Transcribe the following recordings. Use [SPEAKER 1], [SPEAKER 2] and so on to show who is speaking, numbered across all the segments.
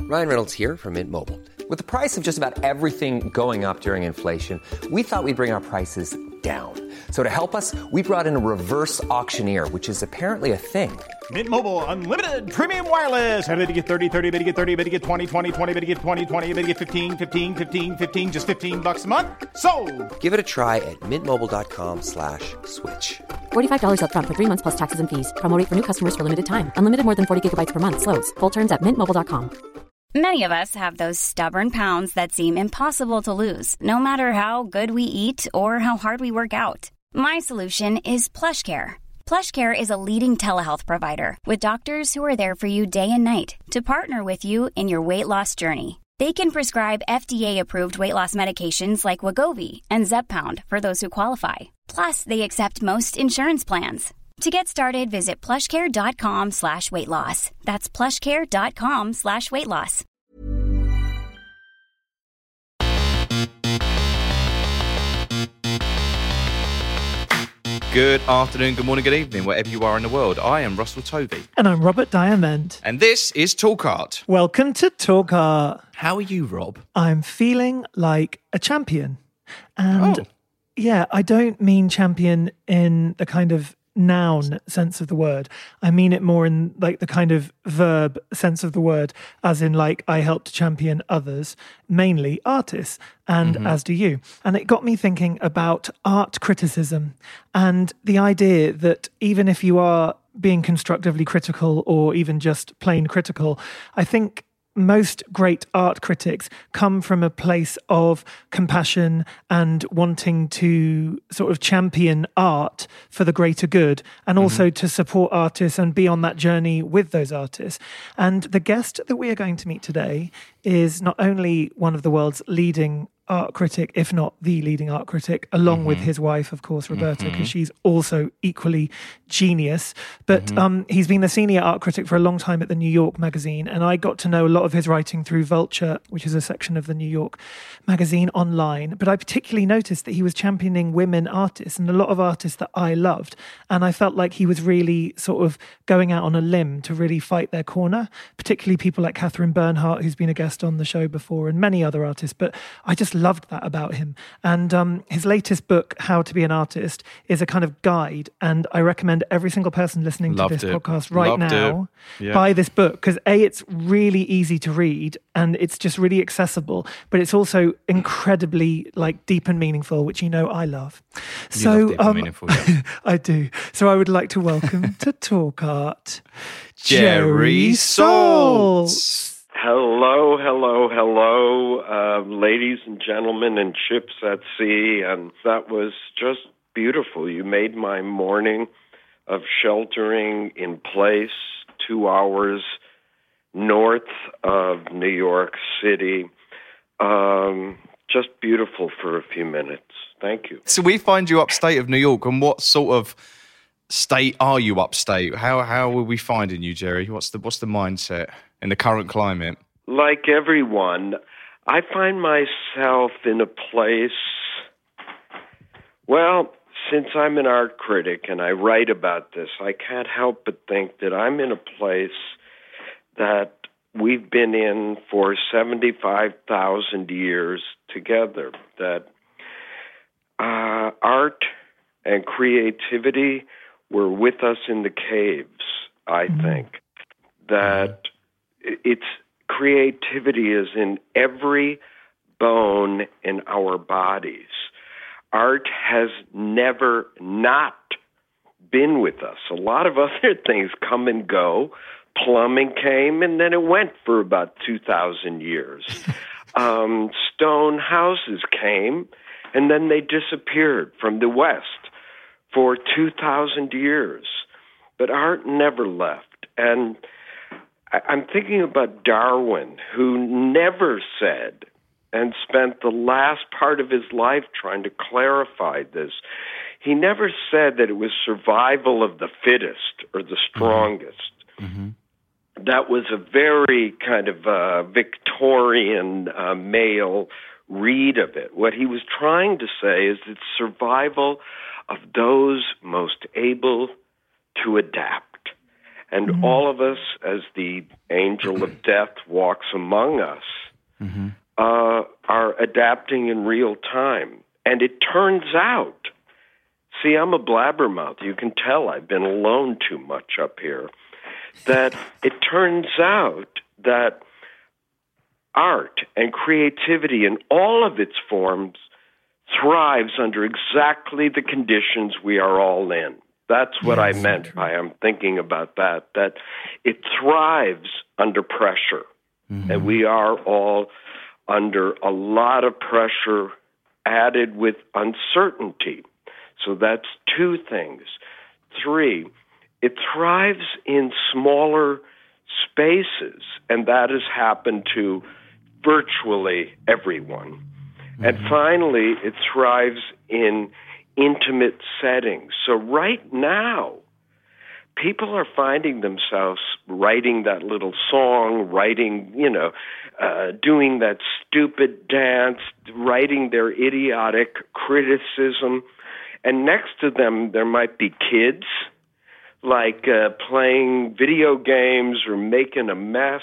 [SPEAKER 1] Ryan Reynolds here from Mint Mobile. With the price of just about everything going up during inflation, we thought we'd bring our prices down. So to help us, we brought in a reverse auctioneer, which is apparently a thing.
[SPEAKER 2] Mint Mobile Unlimited Premium Wireless. How to get 30, 30, bit to get 30, bit to get 20, 20, 20, bit to get 20, 20, bit to get 15, 15, 15, 15, just $15 a month? Sold!
[SPEAKER 1] Give it a try at mintmobile.com/switch.
[SPEAKER 3] $45 up front for 3 months plus taxes and fees. Promo rate for new customers for limited time. Unlimited more than 40 gigabytes per month. Slows full terms at mintmobile.com.
[SPEAKER 4] Many of us have those stubborn pounds that seem impossible to lose, no matter how good we eat or how hard we work out. My solution is PlushCare. PlushCare is a leading telehealth provider with doctors who are there for you day and night to partner with you in your weight loss journey. They can prescribe FDA-approved weight loss medications like Wegovy and Zepbound for those who qualify. Plus, they accept most insurance plans. To get started, visit plushcare.com/weightloss. That's plushcare.com/weightloss.
[SPEAKER 5] Good afternoon, good morning, good evening, wherever you are in the world. I am Russell Tovey.
[SPEAKER 6] And I'm Robert Diamond.
[SPEAKER 5] And this is Talk Art.
[SPEAKER 6] Welcome to Talk Art.
[SPEAKER 5] How are you, Rob?
[SPEAKER 6] I'm feeling like a champion. And yeah, I don't mean champion in the kind of noun sense of the word. I mean it more in like the kind of verb sense of the word, as in like I help to champion others, mainly artists, and as do you. And it got me thinking about art criticism and the idea that even if you are being constructively critical or even just plain critical, I think most great art critics come from a place of compassion and wanting to sort of champion art for the greater good and also to support artists and be on that journey with those artists. And the guest that we are going to meet today is not only one of the world's leading art critic, if not the leading art critic, along with his wife, of course, Roberta, because she's also equally genius. But he's been the senior art critic for a long time at the New York magazine, and I got to know a lot of his writing through Vulture, which is a section of the New York magazine online. But I particularly noticed that he was championing women artists and a lot of artists that I loved. And I felt like he was really sort of going out on a limb to really fight their corner, particularly people like Catherine Bernhardt, who's been a guest on the show before, and many other artists. But I just loved that about him. And his latest book, How to Be an Artist, is a kind of guide. And I recommend every single person listening to this podcast right now buy this book, because A, it's really easy to read and it's just really accessible, but it's also incredibly like deep and meaningful, which you know I love.
[SPEAKER 5] You love deep and meaningful, yeah.
[SPEAKER 6] I do. So I would like to welcome to Talk Art,
[SPEAKER 5] Jerry Saltz.
[SPEAKER 7] Hello, ladies and gentlemen and ships at sea. And that was just beautiful. You made my morning of sheltering in place 2 hours north of New York City. Just beautiful for a few minutes. Thank you.
[SPEAKER 5] So we find you upstate of New York, and what sort of state are you upstate? How are we finding you, Jerry? What's the mindset in the current climate?
[SPEAKER 7] Like everyone, I find myself in a place, well, since I'm an art critic and I write about this, I can't help but think that I'm in a place that we've been in for 75,000 years together, that art and creativity were with us in the caves, I think. That creativity is in every bone in our bodies. Art has never not been with us. A lot of other things come and go. Plumbing came and then it went for about 2,000 years. Stone houses came and then they disappeared from the West for 2,000 years. But art never left. And I'm thinking about Darwin, who never said, and spent the last part of his life trying to clarify this, he never said that it was survival of the fittest or the strongest. Mm-hmm. That was a very kind of Victorian male read of it. What he was trying to say is it's survival of those most able to adapt. And all of us, as the angel of death walks among us, are adapting in real time. And it turns out, see, I'm a blabbermouth. You can tell I've been alone too much up here. That it turns out that art and creativity in all of its forms thrives under exactly the conditions we are all in. That's what I meant by I'm thinking about that it thrives under pressure. And we are all under a lot of pressure added with uncertainty. So that's two things. 3, it thrives in smaller spaces, and that has happened to virtually everyone. And finally, it thrives in intimate settings. So right now, people are finding themselves writing that little song, writing, doing that stupid dance, writing their idiotic criticism. And next to them, there might be kids, like playing video games or making a mess.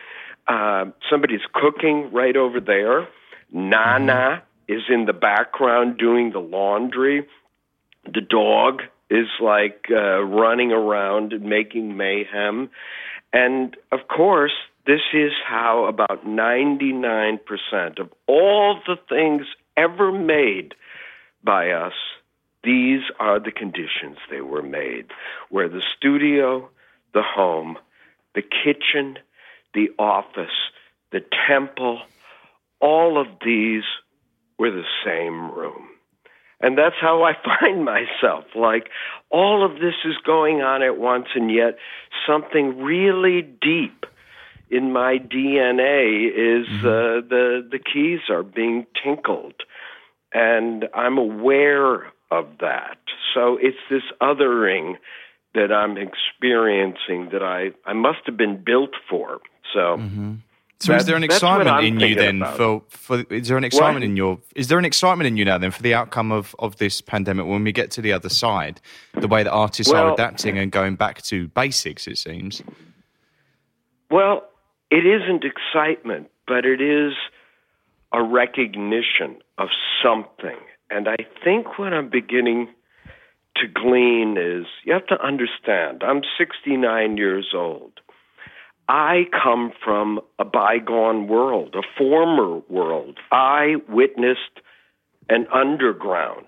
[SPEAKER 7] Somebody's cooking right over there. Nana is in the background doing the laundry. The dog is like running around and making mayhem. And of course, this is how about 99% of all the things ever made by us, these are the conditions they were made, where the studio, the home, the kitchen, the office, the temple, all of these were the same room. And that's how I find myself. Like, all of this is going on at once, and yet something really deep in my DNA is the keys are being tinkled. And I'm aware of that. So it's this othering that I'm experiencing that I must have been built for. So...
[SPEAKER 5] So is there an excitement in you then is there an excitement in you now then for the outcome of this pandemic when we get to the other side, the way that artists are adapting and going back to basics, it seems?
[SPEAKER 7] Well, it isn't excitement, but it is a recognition of something. And I think what I'm beginning to glean is, you have to understand, I'm 69 years old. I come from a bygone world, a former world. I witnessed an underground.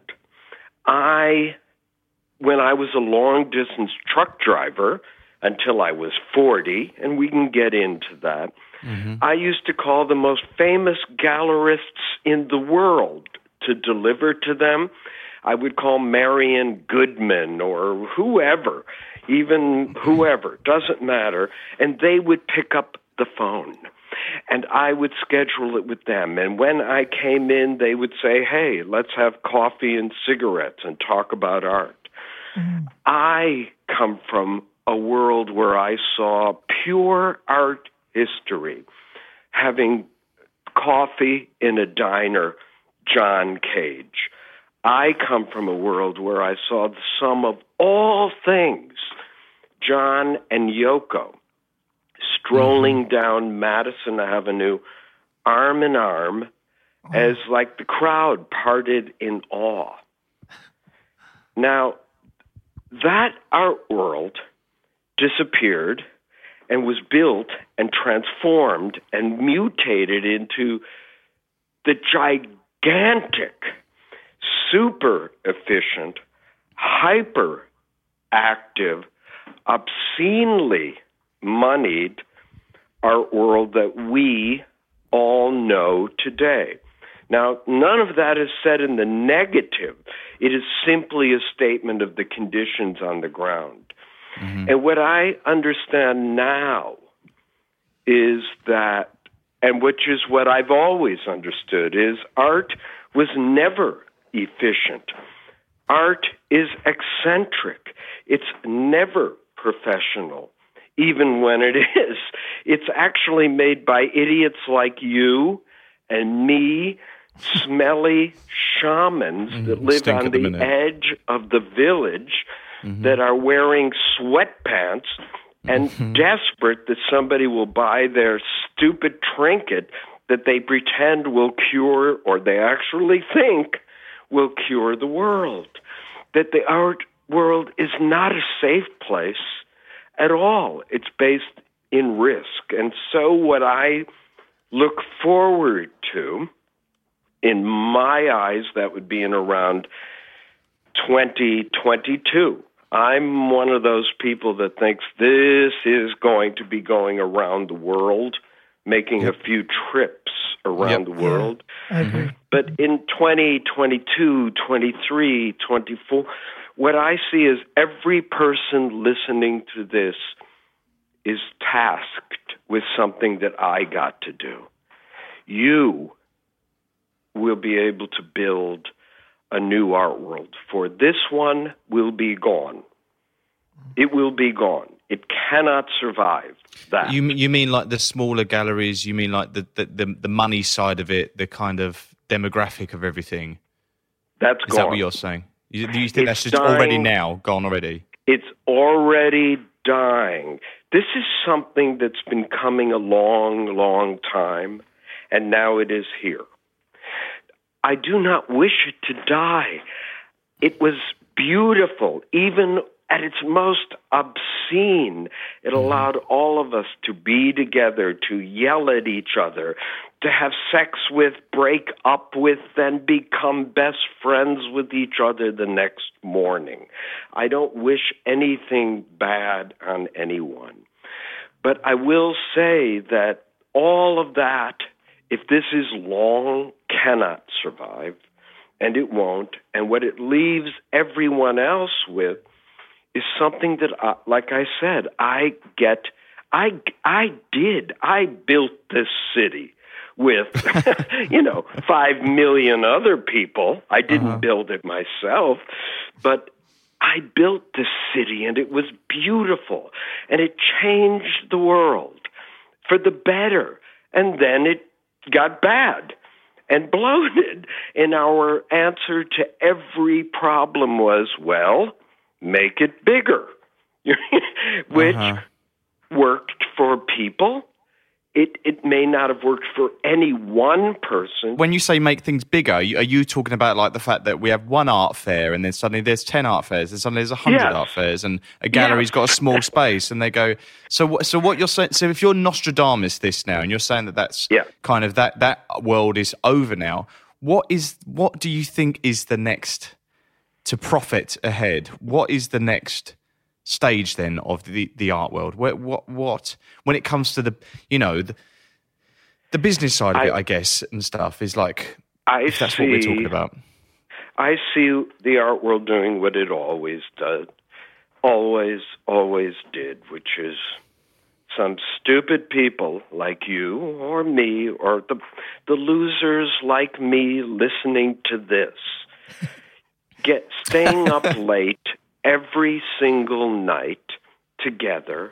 [SPEAKER 7] When I was a long-distance truck driver until I was 40, and we can get into that, I used to call the most famous gallerists in the world to deliver to them. I would call Marion Goodman or whoever, even whoever, doesn't matter, and they would pick up the phone. And I would schedule it with them. And when I came in, they would say, hey, let's have coffee and cigarettes and talk about art. I come from a world where I saw pure art history, having coffee in a diner, John Cage. I come from a world where I saw the sum of all things, John and Yoko, strolling down Madison Avenue, arm in arm, as like the crowd parted in awe. Now, that art world disappeared and was built and transformed and mutated into the gigantic, super efficient, hyper active, obscenely moneyed art world that we all know today. Now, none of that is said in the negative. It is simply a statement of the conditions on the ground. And what I understand now is that, and which is what I've always understood, is art was never efficient. Art is eccentric. It's never professional, even when it is. It's actually made by idiots like you and me, smelly shamans that live on the edge of the village that are wearing sweatpants and desperate that somebody will buy their stupid trinket that they pretend will cure, or they actually think will cure the world. That the art world is not a safe place at all. It's based in risk. And so what I look forward to, in my eyes, that would be in around 2022. I'm one of those people that thinks this is going to be going around the world, making a few trips around the world.
[SPEAKER 6] I agree.
[SPEAKER 7] But in 2022, 23, 24, what I see is every person listening to this is tasked with something that I got to do. You will be able to build a new art world. For this one will be gone. It will be gone. It cannot survive that.
[SPEAKER 5] You mean like the smaller galleries? You mean like the money side of it, the kind of demographic of everything?
[SPEAKER 7] That's
[SPEAKER 5] gone. Is that what you're saying? Do you think that's just already now gone already?
[SPEAKER 7] It's already dying. This is something that's been coming a long, long time, and now it is here. I do not wish it to die. It was beautiful, even at its most obscene. It allowed all of us to be together, to yell at each other, to have sex with, break up with, then become best friends with each other the next morning. I don't wish anything bad on anyone. But I will say that all of that, if this is long, cannot survive, and it won't. And what it leaves everyone else with is something that, like I said, I built this city with, 5 million other people. I didn't build it myself, but I built this city, and it was beautiful, and it changed the world for the better. And then it got bad and bloated. And our answer to every problem was, well, make it bigger, which worked for people. It may not have worked for any one person.
[SPEAKER 5] When you say make things bigger, are you talking about like the fact that we have one art fair and then suddenly there's 10 art fairs and suddenly there's 100 art fairs and a gallery's got a small space and they go, so what you're saying, so if you're Nostradamus this now and you're saying that's kind of that world is over now, what do you think is the next to profit ahead? What is the next stage then of the art world? What when it comes to the business side of it, I guess, and stuff is like, if that's what we're talking about.
[SPEAKER 7] I see the art world doing what it always does, always did, which is some stupid people like you or me or the losers like me listening to this staying up late every single night together,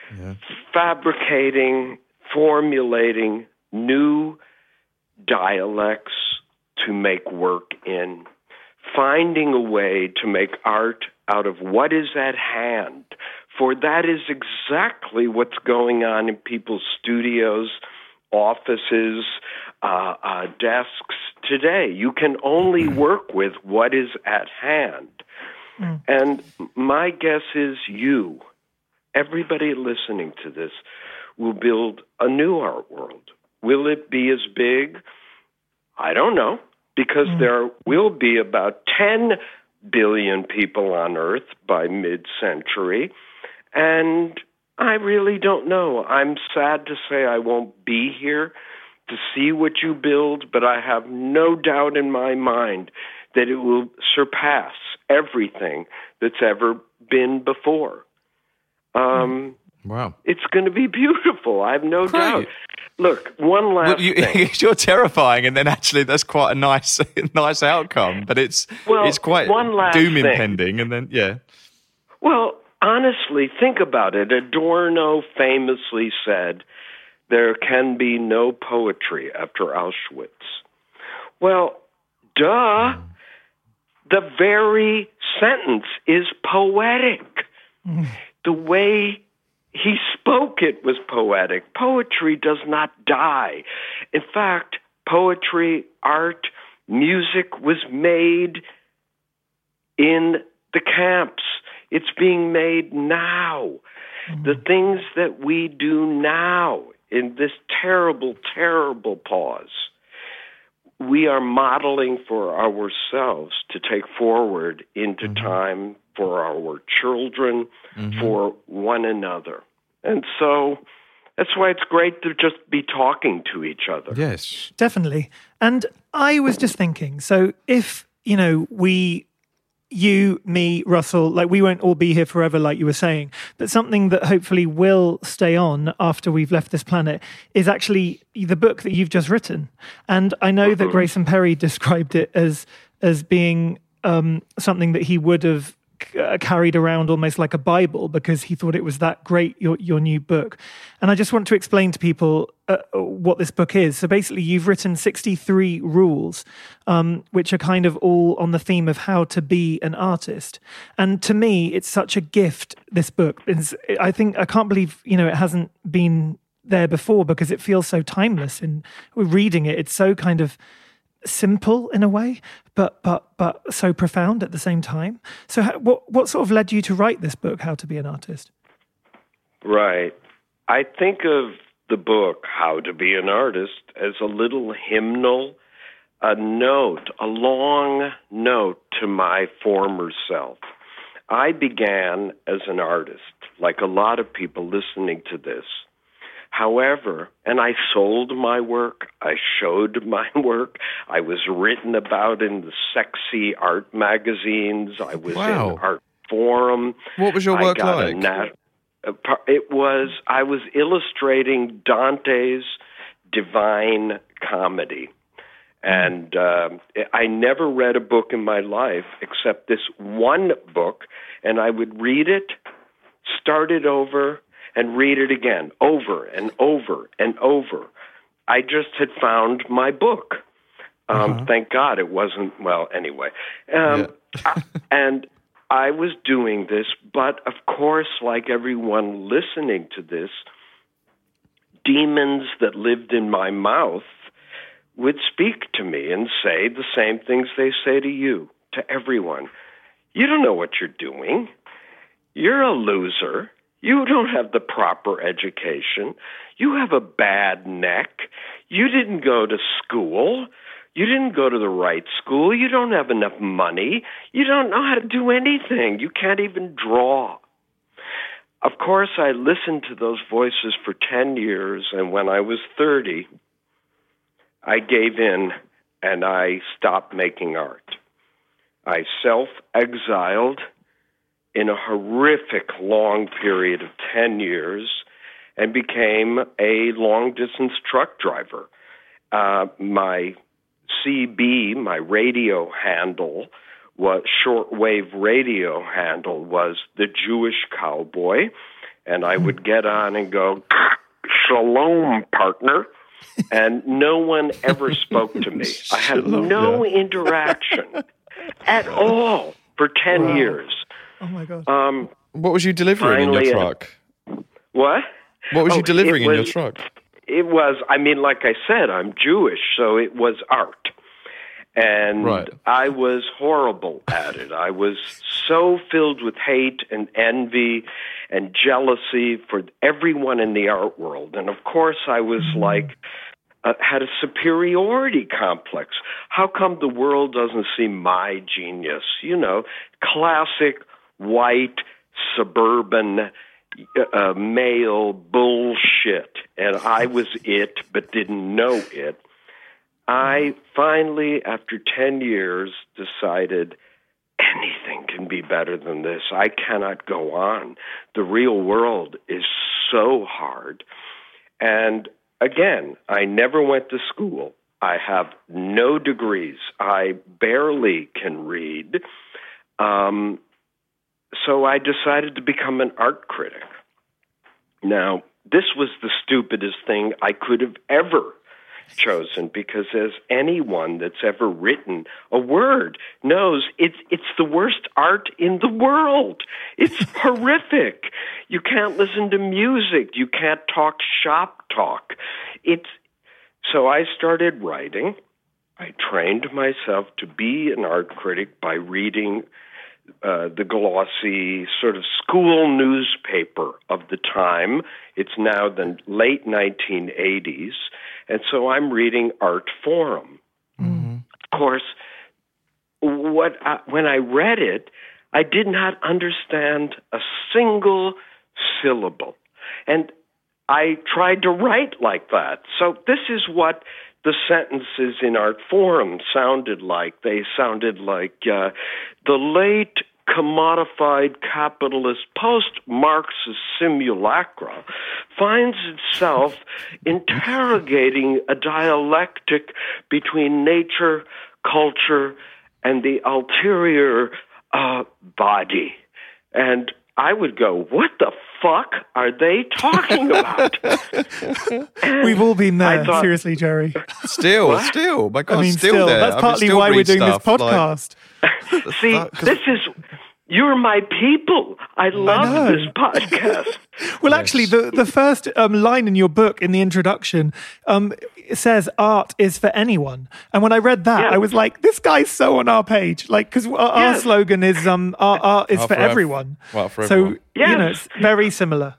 [SPEAKER 7] fabricating, formulating new dialects to make work in, finding a way to make art out of what is at hand. For that is exactly what's going on in people's studios, offices, desks today. You can only work with what is at hand. And my guess is everybody listening to this, will build a new art world. Will it be as big? I don't know, because there will be about 10 billion people on Earth by mid-century, and I really don't know. I'm sad to say I won't be here to see what you build, but I have no doubt in my mind that it will surpass everything that's ever been before.
[SPEAKER 5] Wow.
[SPEAKER 7] It's going to be beautiful. I have no doubt. Look, one last thing.
[SPEAKER 5] You're terrifying, and then actually that's quite a nice outcome, but it's quite doom impending, and then,
[SPEAKER 7] Well, honestly, think about it. Adorno famously said, there can be no poetry after Auschwitz. Well, duh. The very sentence is poetic. The way he spoke it was poetic. Poetry does not die. In fact, poetry, art, music was made in the camps. It's being made now. The things that we do now in this terrible, terrible pause, we are modeling for ourselves to take forward into time for our children, for one another. And so that's why it's great to just be talking to each other.
[SPEAKER 5] Yes.
[SPEAKER 6] Definitely. And I was just thinking, so if, you, me, Russell, like we won't all be here forever, like you were saying, but something that hopefully will stay on after we've left this planet is actually the book that you've just written. And I know that Grayson Perry described it as being something that he would have carried around almost like a Bible because he thought it was that great, your new book. And I just want to explain to people what this book is. So basically you've written 63 rules, which are kind of all on the theme of how to be an artist. And to me, it's such a gift, this book. I can't believe, it hasn't been there before because it feels so timeless. And reading it, it's so kind of simple in a way, but so profound at the same time. So what sort of led you to write this book, How to Be an Artist?
[SPEAKER 7] Right. I think of the book, How to Be an Artist, as a little hymnal, a long note to my former self. I began as an artist, like a lot of people listening to this. However, and I sold my work, I showed my work, I was written about in the sexy art magazines, I was in Art Forum.
[SPEAKER 5] What was your work like?
[SPEAKER 7] I was illustrating Dante's Divine Comedy. And I never read a book in my life except this one book, and I would read it, start it over, and read it again, over and over and over. I just had found my book. Thank God it wasn't, well, anyway. And I was doing this, but of course, like everyone listening to this, demons that lived in my mouth would speak to me and say the same things they say to you, to everyone. You don't know what you're doing. You're a loser. You don't have the proper education. You have a bad neck. You didn't go to school. You didn't go to the right school. You don't have enough money. You don't know how to do anything. You can't even draw. Of course, I listened to those voices for 10 years, and when I was 30, I gave in and I stopped making art. I self-exiled in a horrific long period of 10 years and became a long-distance truck driver. My CB, my radio handle, shortwave radio handle, was the Jewish Cowboy, and I would get on and go, "Shalom, partner," and no one ever spoke to me. I had no interaction at all for 10 years.
[SPEAKER 6] Oh, my God.
[SPEAKER 5] What was you delivering in your truck?
[SPEAKER 7] What?
[SPEAKER 5] What was you delivering in your truck?
[SPEAKER 7] It was, like I said, I'm Jewish, so it was art. And I was horrible at it. I was so filled with hate and envy and jealousy for everyone in the art world. And of course, I was had a superiority complex. How come the world doesn't see my genius? Classic white, suburban, male bullshit. And I was it, but didn't know it. I finally, after 10 years, decided anything can be better than this. I cannot go on. The real world is so hard. And again, I never went to school. I have no degrees. I barely can read. So I decided to become an art critic. Now, this was the stupidest thing I could have ever chosen because, as anyone that's ever written a word knows, it's the worst art in the world. It's horrific. You can't listen to music. You can't talk shop talk. So I started writing. I trained myself to be an art critic by reading the glossy sort of school newspaper of the time. It's now the late 1980s. And so I'm reading Art Forum. Mm-hmm. Of course, when I read it, I did not understand a single syllable. And I tried to write like that. So this is what the sentences in Art Forum sounded like. They sounded like the late commodified capitalist post-Marxist simulacra finds itself interrogating a dialectic between nature, culture, and the ulterior body. And I would go, what the fuck are they talking about?
[SPEAKER 6] We've all been there, seriously, Jerry.
[SPEAKER 5] Still, my God,
[SPEAKER 6] still
[SPEAKER 5] there.
[SPEAKER 6] That's partly why we're doing this podcast.
[SPEAKER 7] See, you're my people. I love this podcast.
[SPEAKER 6] Well, actually, the first line in your book, in the introduction, it says art is for anyone. And when I read that, I was like, this guy's so on our page. Like, because our slogan is art is for everyone.
[SPEAKER 5] Well, for everyone.
[SPEAKER 6] So, it's very similar.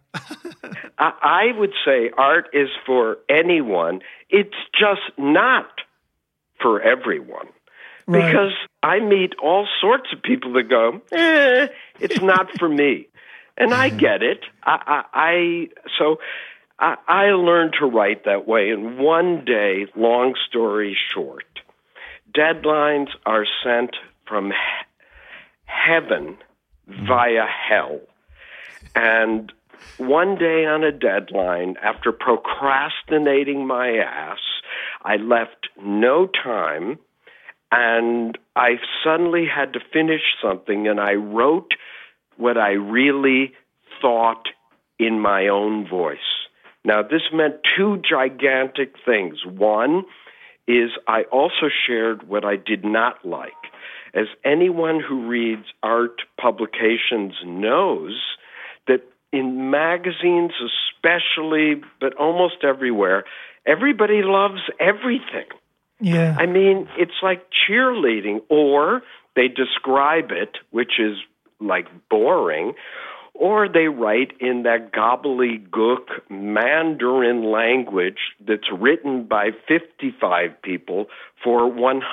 [SPEAKER 7] I would say art is for anyone. It's just not for everyone.
[SPEAKER 6] Right.
[SPEAKER 7] Because I meet all sorts of people that go, it's not for me. And I get it. So I learned to write that way. And one day, long story short, deadlines are sent from heaven via hell. And one day on a deadline, after procrastinating my ass, I left no time. And I suddenly had to finish something, and I wrote what I really thought in my own voice. Now, this meant two gigantic things. One is I also shared what I did not like. As anyone who reads art publications knows, that in magazines especially, but almost everywhere, everybody loves everything.
[SPEAKER 6] Yeah.
[SPEAKER 7] I mean, it's like cheerleading, or they describe it, which is like boring, or they write in that gobbledygook Mandarin language that's written by 55 people for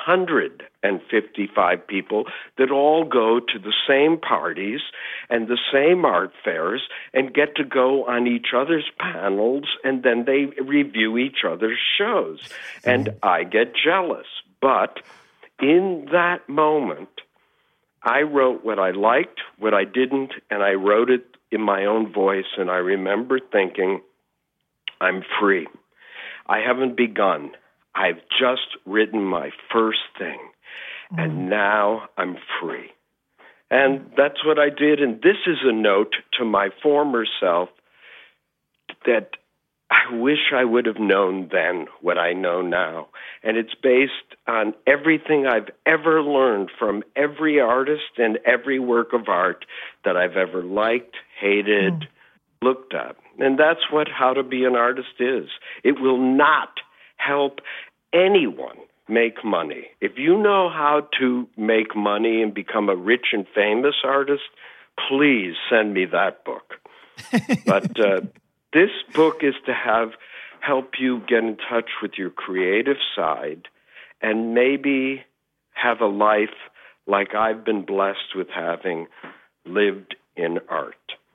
[SPEAKER 7] 155 people that all go to the same parties and the same art fairs and get to go on each other's panels, and then they review each other's shows. And I get jealous. But in that moment, I wrote what I liked, what I didn't, and I wrote it in my own voice. And I remember thinking, I'm free. I haven't begun. I've just written my first thing. And now I'm free. And that's what I did. And this is a note to my former self that I wish I would have known then what I know now. And it's based on everything I've ever learned from every artist and every work of art that I've ever liked, hated, looked at. And that's what How to Be an Artist is. It will not help anyone make money. If you know how to make money and become a rich and famous artist, please send me that book. But this book is to help you get in touch with your creative side and maybe have a life like I've been blessed with having lived in art.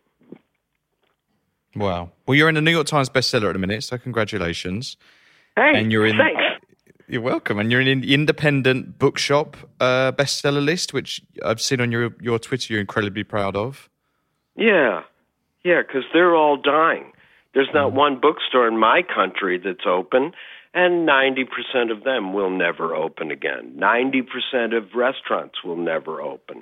[SPEAKER 5] Wow. Well, you're in the New York Times bestseller at the minute, so congratulations.
[SPEAKER 7] Hey,
[SPEAKER 5] and you're in,
[SPEAKER 7] thanks.
[SPEAKER 5] You're welcome. And you're in the independent bookshop bestseller list, which I've seen on your Twitter you're incredibly proud of.
[SPEAKER 7] Yeah, because they're all dying. There's not one bookstore in my country that's open, and 90% of them will never open again. 90% of restaurants will never open.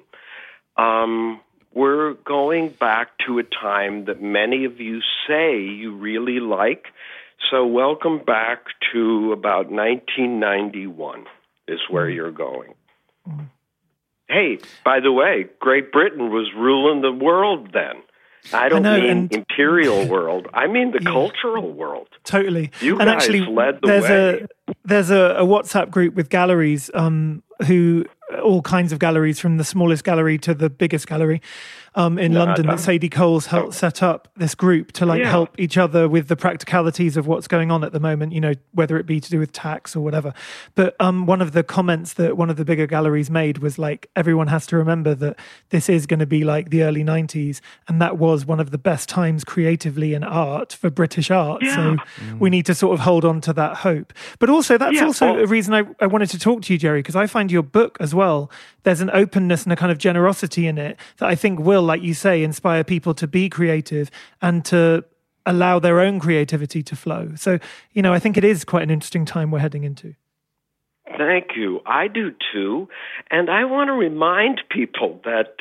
[SPEAKER 7] We're going back to a time that many of you say you really like, So welcome back to about 1991 is where you're going. Hey, by the way, Great Britain was ruling the world then. I don't mean imperial world. I mean the cultural world.
[SPEAKER 6] Totally.
[SPEAKER 7] You guys
[SPEAKER 6] actually,
[SPEAKER 7] led the way.
[SPEAKER 6] There's a WhatsApp group with galleries who all kinds of galleries, from the smallest gallery to the biggest gallery in London, that Sadie Coles helped set up this group to help each other with the practicalities of what's going on at the moment, whether it be to do with tax or whatever. But one of the comments that one of the bigger galleries made was everyone has to remember that this is going to be like the early 90s, and that was one of the best times creatively in art for British art. Yeah. So we need to sort of hold on to that hope. But also, that's also a reason I wanted to talk to you, Jerry, because I find your book as well, there's an openness and a kind of generosity in it that I think will, like you say, inspire people to be creative and to allow their own creativity to flow. So, I think it is quite an interesting time we're heading into.
[SPEAKER 7] Thank you. I do too. And I want to remind people that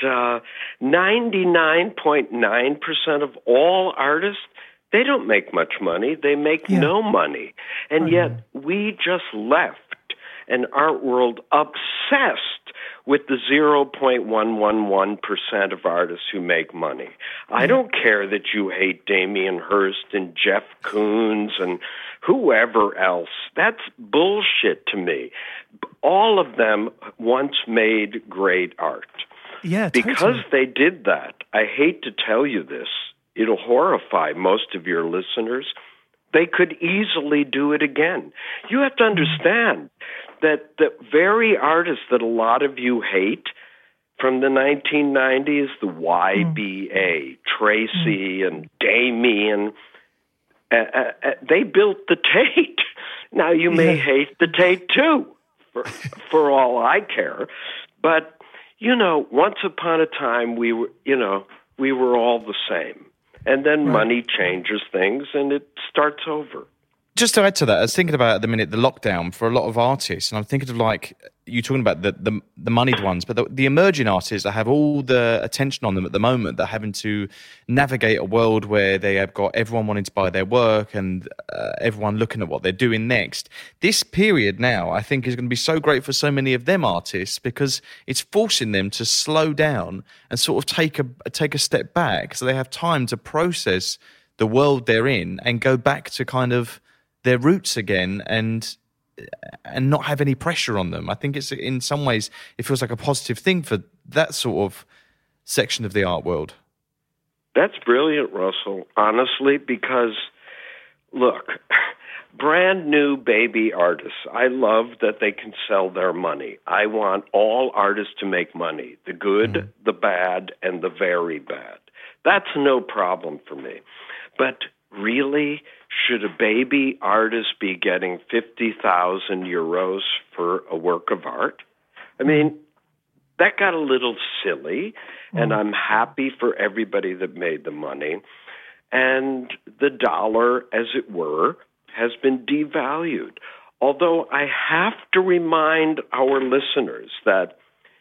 [SPEAKER 7] 99.9% of all artists, they don't make much money. They make no money. And yet we just left an art world obsessed with the 0.111% of artists who make money. I don't care that you hate Damien Hirst and Jeff Koons and whoever else. That's bullshit to me. All of them once made great art.
[SPEAKER 6] Yeah,
[SPEAKER 7] because
[SPEAKER 6] totally.
[SPEAKER 7] they did that, I hate to tell you this, it'll horrify most of your listeners, they could easily do it again. You have to understand that the very artists that a lot of you hate from the 1990s, the YBA, Tracy and Damien, they built the Tate. Now, you may hate the Tate too, for all I care. But, once upon a time, we were all the same. And then money changes things, and it starts over.
[SPEAKER 5] Just to add to that, I was thinking about at the minute the lockdown for a lot of artists, and I'm thinking of you talking about the moneyed ones, but the emerging artists that have all the attention on them at the moment, that are having to navigate a world where they have got everyone wanting to buy their work and everyone looking at what they're doing next. This period now, I think, is going to be so great for so many of them artists because it's forcing them to slow down and sort of take a step back so they have time to process the world they're in and go back to kind of their roots again and not have any pressure on them. I think it's, in some ways, it feels like a positive thing for that sort of section of the art world.
[SPEAKER 7] That's brilliant, Russell, honestly, because, look, brand new baby artists, I love that they can sell their money. I want all artists to make money, the good, the bad, and the very bad. That's no problem for me. But really, should a baby artist be getting 50,000 euros for a work of art? I mean, that got a little silly, and I'm happy for everybody that made the money. And the dollar, as it were, has been devalued. Although I have to remind our listeners that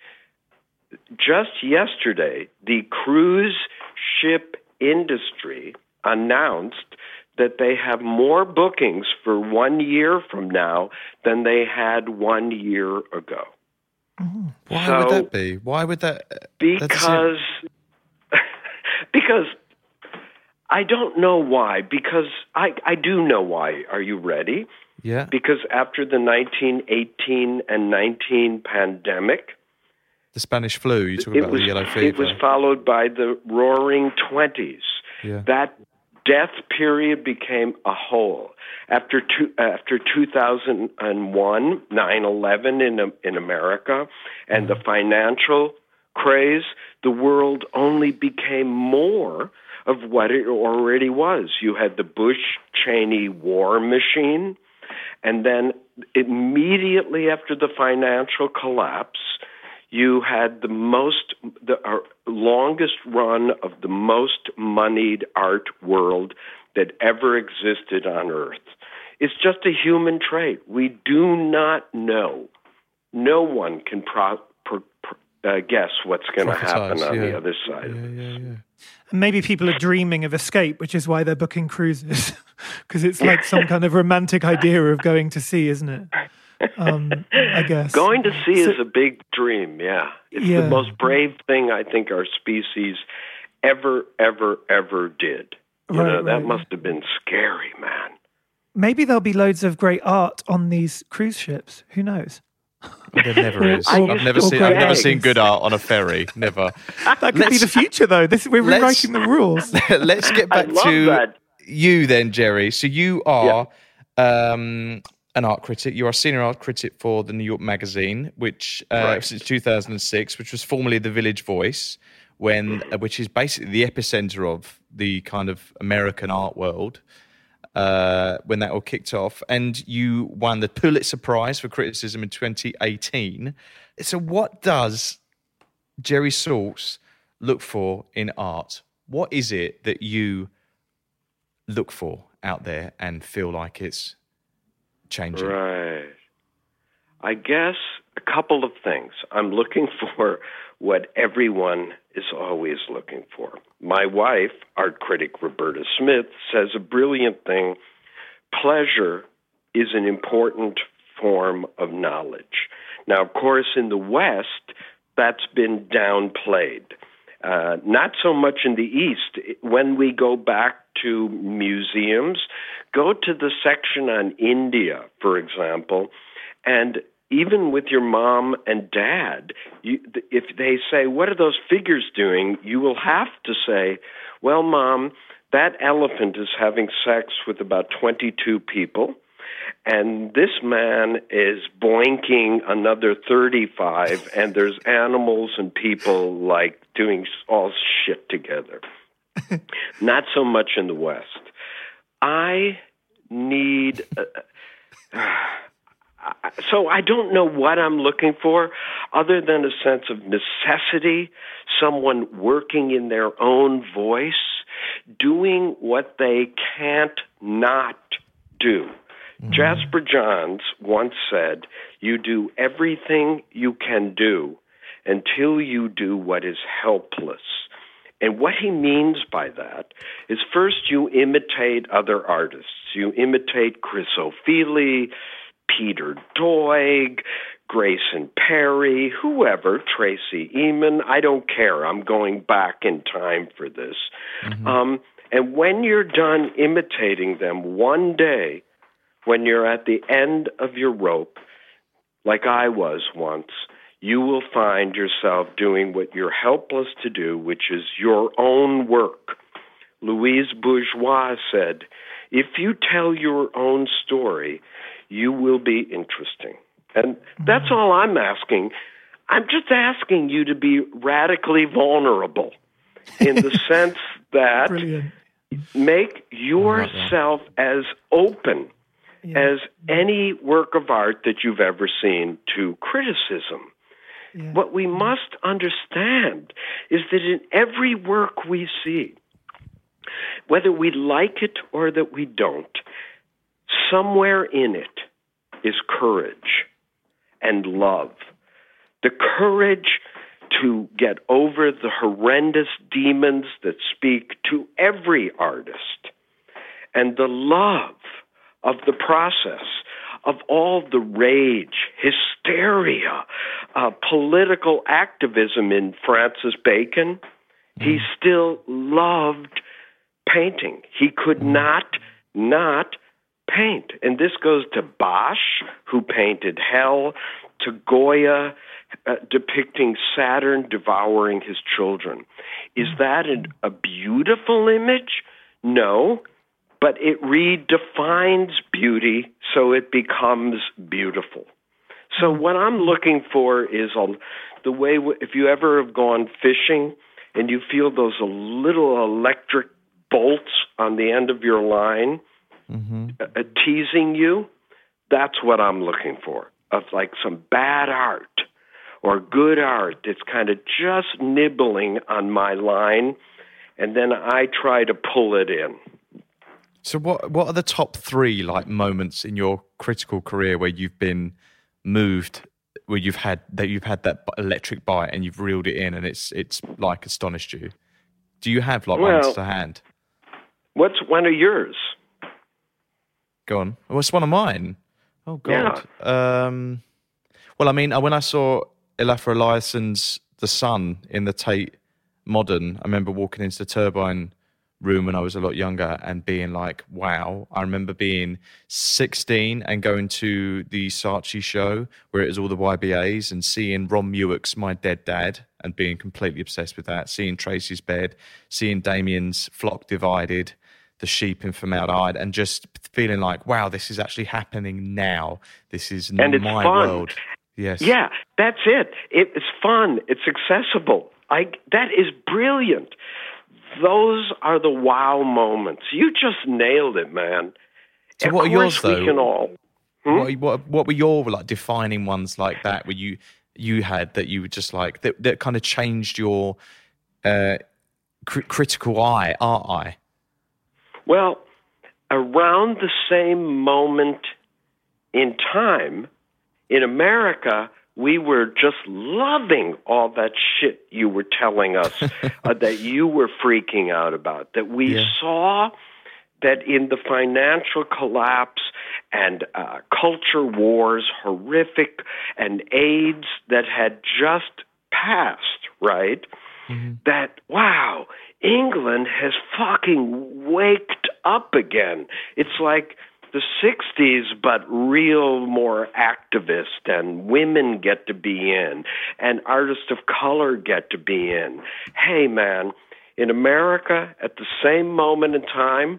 [SPEAKER 7] just yesterday, the cruise ship industry announced that they have more bookings for 1 year from now than they had 1 year ago.
[SPEAKER 5] Why would that be? Why would that?
[SPEAKER 7] Because I don't know why. Because I do know why. Are you ready?
[SPEAKER 5] Yeah.
[SPEAKER 7] Because after the 1918 and 19 pandemic,
[SPEAKER 5] the Spanish flu, you talk about the yellow fever.
[SPEAKER 7] It was followed by the Roaring '20s.
[SPEAKER 5] Yeah.
[SPEAKER 7] That death period became a hole. After 2001, 9/11 in America, and the financial craze, the world only became more of what it already was. You had the Bush-Cheney war machine, and then immediately after the financial collapse, you had the longest run of the most moneyed art world that ever existed on Earth. It's just a human trait. We do not know. No one can guess what's going to happen on the other side of this.
[SPEAKER 6] And maybe people are dreaming of escape, which is why they're booking cruises, because it's like some kind of romantic idea of going to sea, isn't it? I guess.
[SPEAKER 7] Going to sea is a big dream, It's the most brave thing I think our species ever did. That must have been scary, man.
[SPEAKER 6] Maybe there'll be loads of great art on these cruise ships. Who knows?
[SPEAKER 5] There never is. I've never seen good art on a ferry. Never.
[SPEAKER 6] That could be the future, though. We're rewriting the rules.
[SPEAKER 5] Let's get back to you then, Jerry. So you are an art critic. You are a senior art critic for the New York Magazine, which since 2006, which was formerly the Village Voice, which is basically the epicenter of the kind of American art world. When that all kicked off, and you won the Pulitzer Prize for criticism in 2018. So what does Jerry Saltz look for in art? What is it that you look for out there and feel like it's changing?
[SPEAKER 7] Right. I guess a couple of things. I'm looking for what everyone is always looking for. My wife, art critic Roberta Smith, says a brilliant thing: pleasure is an important form of knowledge. Now, of course, in the West, that's been downplayed. Not so much in the East. When we go back to museums, go to the section on India, for example, and even with your mom and dad, if they say, what are those figures doing? You will have to say, well, Mom, that elephant is having sex with about 22 people, and this man is boinking another 35, and there's animals and people like doing all shit together. Not so much in the West. I need... So I don't know what I'm looking for other than a sense of necessity, someone working in their own voice, doing what they can't not do. Mm-hmm. Jasper Johns once said, you do everything you can do until you do what is helpless. And what he means by that is first you imitate other artists. You imitate Chris O'Feely, Peter Doig, Grayson Perry, whoever, Tracy Emin, I don't care. I'm going back in time for this. Mm-hmm. And when you're done imitating them, one day, when you're at the end of your rope, like I was once, you will find yourself doing what you're helpless to do, which is your own work. Louise Bourgeois said, if you tell your own story, you will be interesting. And that's all I'm asking. I'm just asking you to be radically vulnerable in the sense that make yourself as open as any work of art that you've ever seen to criticism. Yeah. What we must understand is that in every work we see, whether we like it or that we don't, somewhere in it is courage and love. The courage to get over the horrendous demons that speak to every artist, and the love of the process, of all the rage, hysteria, political activism in Francis Bacon. He still loved painting. He could not paint. And this goes to Bosch, who painted hell, to Goya, depicting Saturn devouring his children. Is that a beautiful image? No, but it redefines beauty so it becomes beautiful. So what I'm looking for is the way, if you ever have gone fishing and you feel those little electric bolts on the end of your line, teasing you, that's what I'm looking for, of like some bad art or good art that's kind of just nibbling on my line, and then I try to pull it in.
[SPEAKER 5] So what are the top three like moments in your critical career where you've been moved where you've had that electric bite and you've reeled it in and it's like astonished you? Do you have like ones to hand?
[SPEAKER 7] What's one of yours?
[SPEAKER 5] Go on. What's one of mine? Oh God.
[SPEAKER 7] Yeah.
[SPEAKER 5] Well, I mean, when I saw Olafur Eliasson's The Sun in the Tate Modern, I remember walking into the Turbine room when I was a lot younger and being like, wow. I remember being 16 and going to the Saatchi show where it was all the YBAs and seeing Ron Muick's My Dead Dad and being completely obsessed with that, seeing Tracy's Bed, seeing Damien's Flock Divided, The Sheep in Formaldehyde, and just feeling like, wow, this is actually happening now. This is
[SPEAKER 7] and it's
[SPEAKER 5] my
[SPEAKER 7] fun.
[SPEAKER 5] world. Yes.
[SPEAKER 7] Yeah, that's it. It's fun. It's accessible. That is brilliant. Those are the wow moments. You just nailed it, man.
[SPEAKER 5] So what are yours, though?
[SPEAKER 7] We can all.
[SPEAKER 5] What were your like defining ones like that where you had that you were just like that kind of changed your critical art eye?
[SPEAKER 7] Well, around the same moment in time, in America, we were just loving all that shit you were telling us that you were freaking out about, that we saw that in the financial collapse and culture wars, horrific, and AIDS that had just passed, right? Mm-hmm. That, wow, England has fucking waked up again. It's like the 60s, but real more activist, and women get to be in, and artists of color get to be in. Hey, man, in America, at the same moment in time,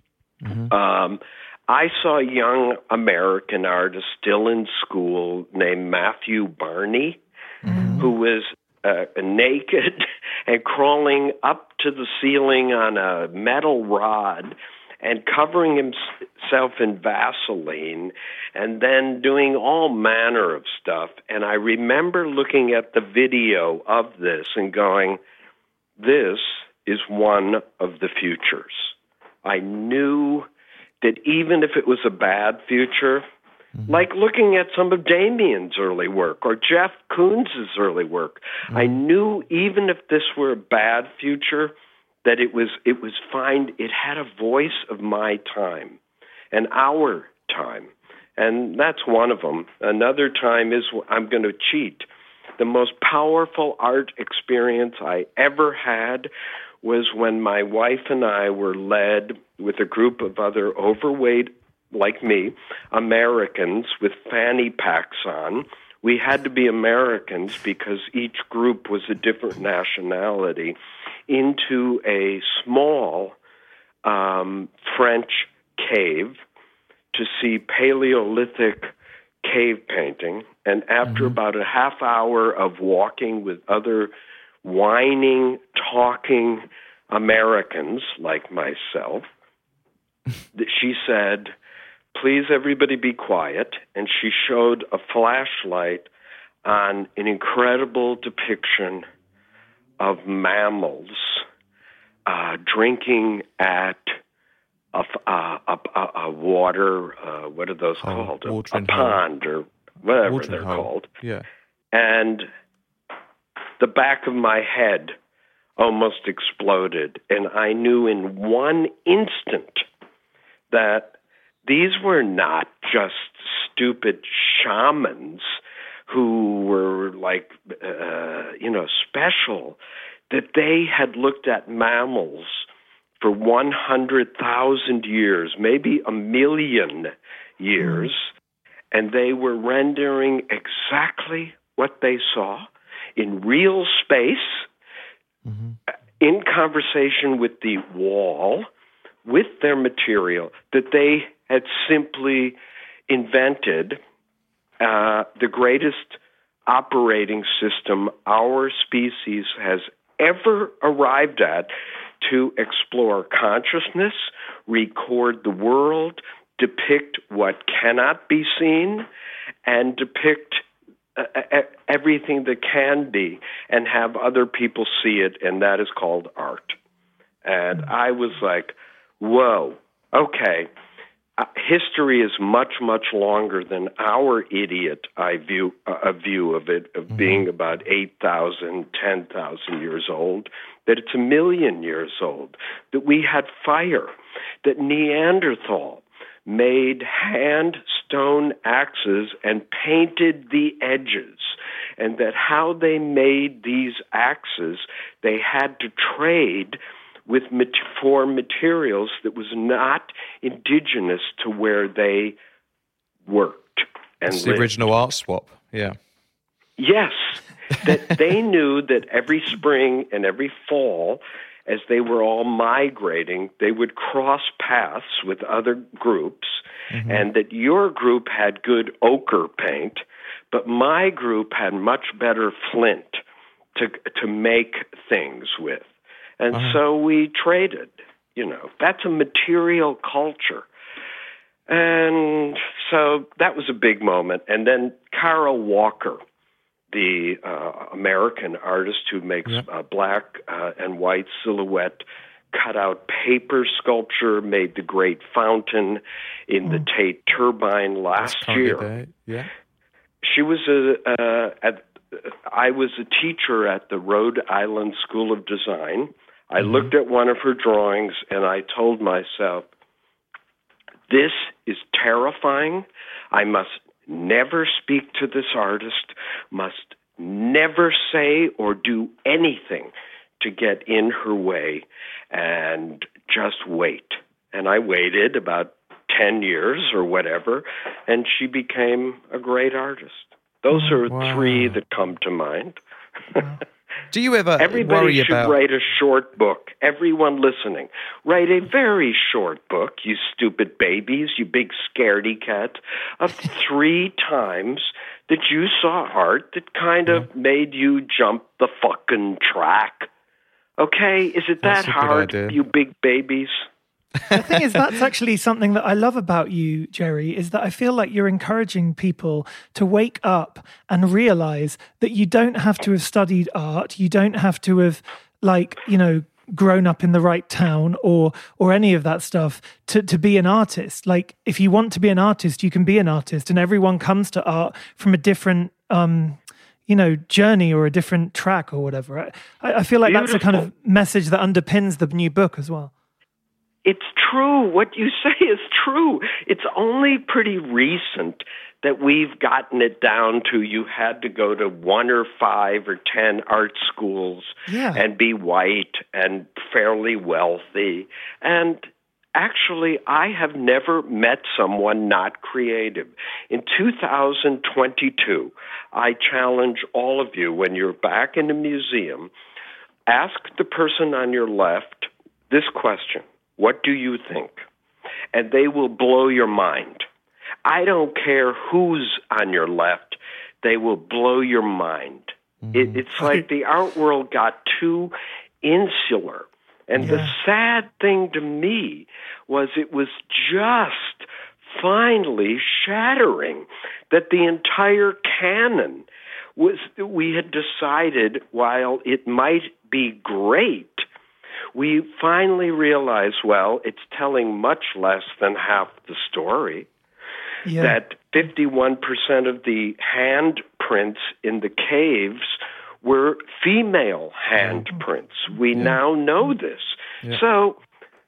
[SPEAKER 7] I saw a young American artist still in school named Matthew Barney, who was naked and crawling up to the ceiling on a metal rod and covering himself in Vaseline and then doing all manner of stuff. And I remember looking at the video of this and going, this is one of the futures. I knew that even if it was a bad future, like looking at some of Damien's early work or Jeff Koons' early work, I knew even if this were a bad future, that it was fine. It had a voice of my time and our time. And that's one of them. Another time is, I'm going to cheat. The most powerful art experience I ever had was when my wife and I were led with a group of other overweight, like me, Americans with fanny packs on. We had to be Americans because each group was a different nationality, into a small French cave to see Paleolithic cave painting. And after about a half hour of walking with other whining, talking Americans like myself, she said, please everybody be quiet. And she showed a flashlight on an incredible depiction of mammals drinking at a water, what are those called? A pond or whatever they're called.
[SPEAKER 5] Yeah.
[SPEAKER 7] And the back of my head almost exploded. And I knew in one instant that these were not just stupid shamans who were like, special, that they had looked at mammals for 100,000 years, maybe 1,000,000 years, and they were rendering exactly what they saw in real space, in conversation with the wall, with their material, that they had simply invented the greatest operating system our species has ever arrived at to explore consciousness, record the world, depict what cannot be seen, and depict everything that can be, and have other people see it, and that is called art. And I was like, whoa, okay, history is much, much longer than our idiot view of it, of being about 8,000, 10,000 years old, that it's 1 million years old, that we had fire, that Neanderthal made hand stone axes and painted the edges, and that how they made these axes, they had to trade for materials that was not indigenous to where they worked and
[SPEAKER 5] it's
[SPEAKER 7] lived.
[SPEAKER 5] The original art swap, yeah.
[SPEAKER 7] Yes, that they knew that every spring and every fall, as they were all migrating, they would cross paths with other groups, and that your group had good ochre paint, but my group had much better flint to make things with. And so we traded, That's a material culture. And so that was a big moment. And then Carl Walker, the American artist who makes black and white silhouette cutout paper sculpture, made the great fountain in the Tate Turbine last year.
[SPEAKER 5] Yeah.
[SPEAKER 7] She was I was a teacher at the Rhode Island School of Design. I looked at one of her drawings and I told myself, this is terrifying. I must never speak to this artist, must never say or do anything to get in her way, and just wait. And I waited about 10 years or whatever, and she became a great artist. Those are three that come to mind.
[SPEAKER 5] Do you ever
[SPEAKER 7] Everybody should write a short book. Everyone listening, write a very short book, you stupid babies, you big scaredy cat, of 3 times that you saw art that kind of made you jump the fucking track. Okay? Is it that hard, you big babies?
[SPEAKER 6] The thing is, that's actually something that I love about you, Jerry, is that I feel like you're encouraging people to wake up and realize that you don't have to have studied art. You don't have to have, grown up in the right town or any of that stuff to be an artist. Like, if you want to be an artist, you can be an artist. And everyone comes to art from a different journey or a different track or whatever. I feel like that's a kind of message that underpins the new book as well.
[SPEAKER 7] It's true. What you say is true. It's only pretty recent that we've gotten it down to you had to go to 1 or 5 or 10 art schools and be white and fairly wealthy. And actually, I have never met someone not creative. In 2022, I challenge all of you, when you're back in the museum, ask the person on your left this question. What do you think? And they will blow your mind. I don't care who's on your left. They will blow your mind. It's like the art world got too insular. And the sad thing to me was it was just finally shattering that the entire canon we had decided, while it might be great, we finally realized, well, it's telling much less than half the story. Yeah. That 51% of the handprints in the caves were female handprints. We now know this. Yeah. So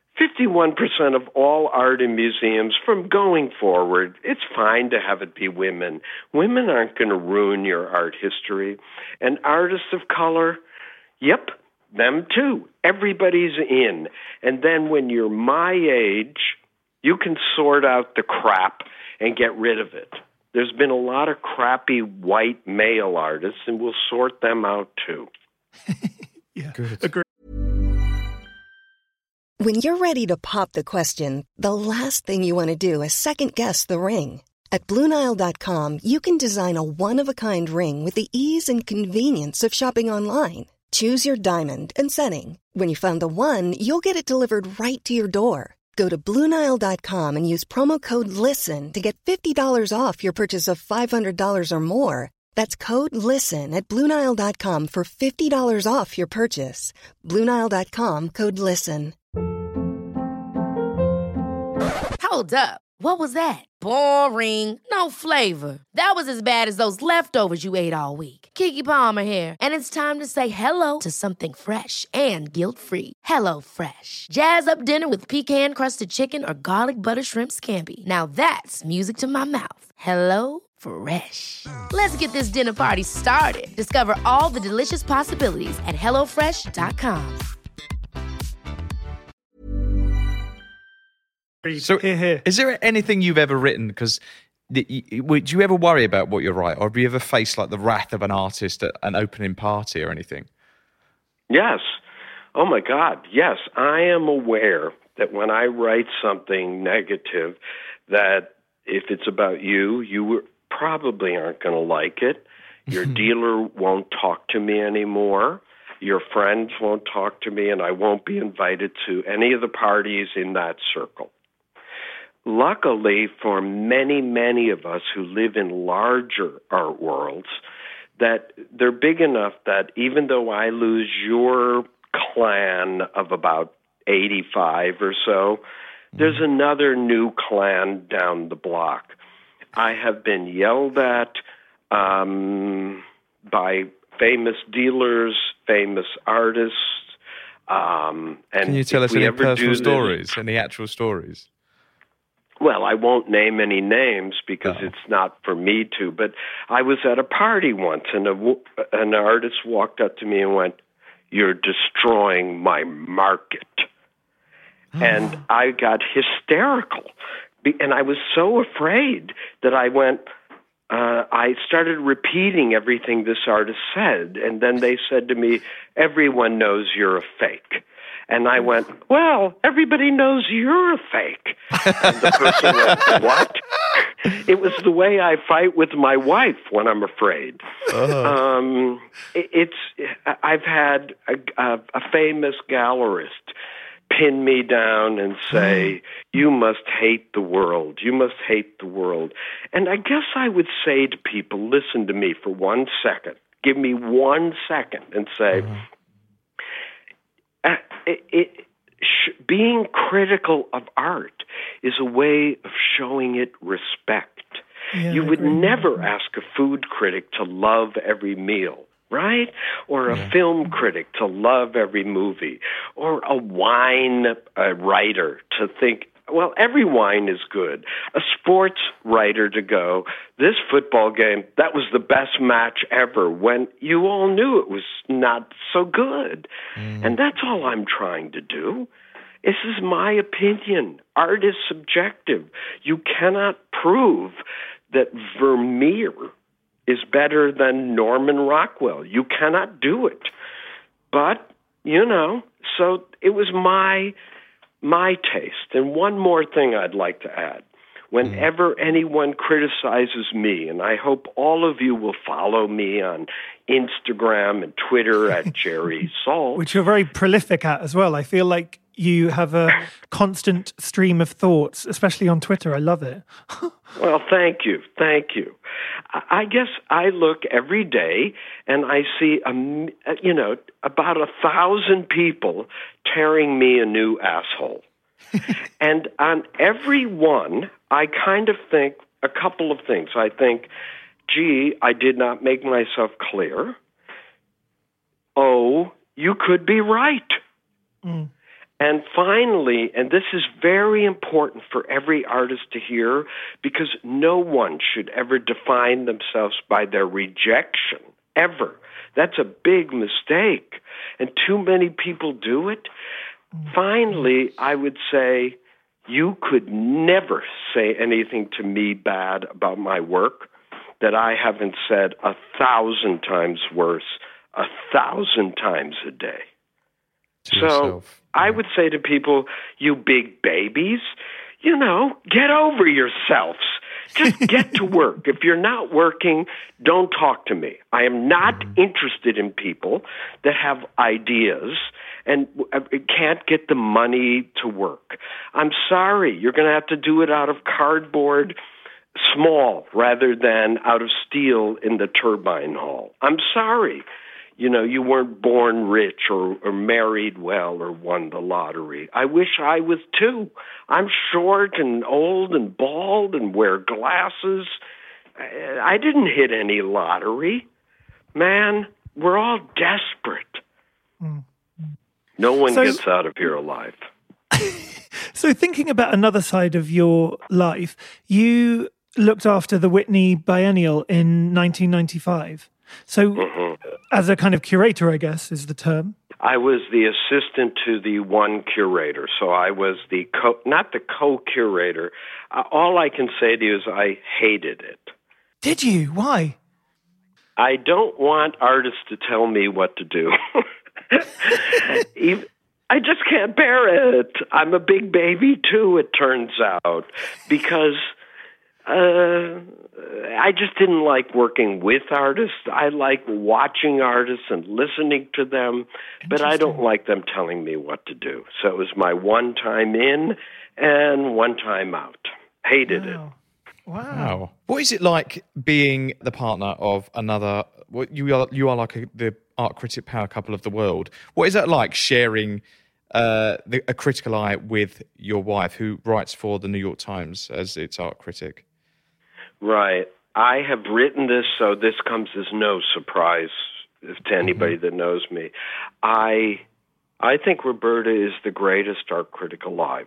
[SPEAKER 7] 51% of all art in museums from going forward, it's fine to have it be women. Women aren't going to ruin your art history. And artists of color, yep, them too. Everybody's in. And then when you're my age, you can sort out the crap and get rid of it. There's been a lot of crappy white male artists, and we'll sort them out too.
[SPEAKER 6] Yeah,
[SPEAKER 5] good.
[SPEAKER 6] Agree.
[SPEAKER 8] When you're ready to pop the question, the last thing you want to do is second-guess the ring. At BlueNile.com, you can design a one-of-a-kind ring with the ease and convenience of shopping online. Choose your diamond and setting. When you find the one, you'll get it delivered right to your door. Go to BlueNile.com and use promo code LISTEN to get $50 off your purchase of $500 or more. That's code LISTEN at BlueNile.com for $50 off your purchase. BlueNile.com, code LISTEN.
[SPEAKER 9] Hold up. What was that? Boring. No flavor. That was as bad as those leftovers you ate all week. Keke Palmer here, and it's time to say hello to something fresh and guilt-free. Hello Fresh. Jazz up dinner with pecan-crusted chicken or garlic butter shrimp scampi. Now that's music to my mouth. Hello Fresh. Let's get this dinner party started. Discover all the delicious possibilities at HelloFresh.com.
[SPEAKER 5] So, is there anything you've ever written? Because do you ever worry about what you write, or have you ever faced like the wrath of an artist at an opening party or anything?
[SPEAKER 7] Yes. Oh my God. Yes, I am aware that when I write something negative, that if it's about you probably aren't going to like it. Your dealer won't talk to me anymore. Your friends won't talk to me, and I won't be invited to any of the parties in that circle. Luckily for many, many of us who live in larger art worlds, that they're big enough that even though I lose your clan of about 85 or so, there's another new clan down the block. I have been yelled at by famous dealers, famous artists. And
[SPEAKER 5] can you tell us any personal stories, any actual stories?
[SPEAKER 7] Well, I won't name any names because it's not for me to, but I was at a party once, and an artist walked up to me and went, "You're destroying my market." And I got hysterical, and I was so afraid that I started repeating everything this artist said, and then they said to me, "Everyone knows you're a fake." And I went, "Well, everybody knows you're a fake." And the person went, "What?" It was the way I fight with my wife when I'm afraid. I've had a famous gallerist pin me down and say, "You must hate the world. You must hate the world." And I guess I would say to people, listen to me for 1 second. Give me 1 second and say, being critical of art is a way of showing it respect. Yeah, you would never ask a food critic to love every meal, right? Or a film critic to love every movie, or a wine writer to think, well, every wine is good. A sports writer to go, this football game, that was the best match ever, when you all knew it was not so good. And that's all I'm trying to do. This is my opinion. Art is subjective. You cannot prove that Vermeer is better than Norman Rockwell. You cannot do it. But, so it was my taste. And one more thing I'd like to add. Whenever anyone criticizes me, and I hope all of you will follow me on Instagram and Twitter at Jerry Saltz.
[SPEAKER 6] Which you're very prolific at as well. I feel like you have a constant stream of thoughts, especially on Twitter. I love it.
[SPEAKER 7] Well, thank you. Thank you. I guess I look every day and I see, about 1,000 people tearing me a new asshole. And on every one, I kind of think a couple of things. I think, gee, I did not make myself clear. Oh, you could be right. And finally, and this is very important for every artist to hear, because no one should ever define themselves by their rejection, ever. That's a big mistake, and too many people do it. Finally, I would say you could never say anything to me bad about my work that I haven't said 1,000 times worse, 1,000 times a day. So I would say to people, you big babies, get over yourselves. Just get to work. If you're not working, don't talk to me. I am not interested in people that have ideas and can't get the money to work. I'm sorry. You're going to have to do it out of cardboard, small, rather than out of steel in the turbine hall. I'm sorry. you weren't born rich or married well or won the lottery. I wish I was too. I'm short and old and bald and wear glasses. I didn't hit any lottery. Man, we're all desperate. No one gets out of here alive.
[SPEAKER 6] So thinking about another side of your life, you looked after the Whitney Biennial in 1995. So as a kind of curator, I guess, is the term.
[SPEAKER 7] I was the assistant to the one curator. So I was not the co-curator. All I can say to you is I hated it.
[SPEAKER 6] Did you? Why?
[SPEAKER 7] I don't want artists to tell me what to do. I just can't bear it. I'm a big baby, too, it turns out, because I just didn't like working with artists. I like watching artists and listening to them, but I don't like them telling me what to do. So it was my one time in and one time out. Hated it.
[SPEAKER 6] Wow.
[SPEAKER 5] What is it like being the partner of another? You are like the art critic power couple of the world. What is that like, sharing a critical eye with your wife, who writes for the New York Times as its art critic?
[SPEAKER 7] Right. I have written this, so this comes as no surprise to anybody that knows me. I think Roberta is the greatest art critic alive.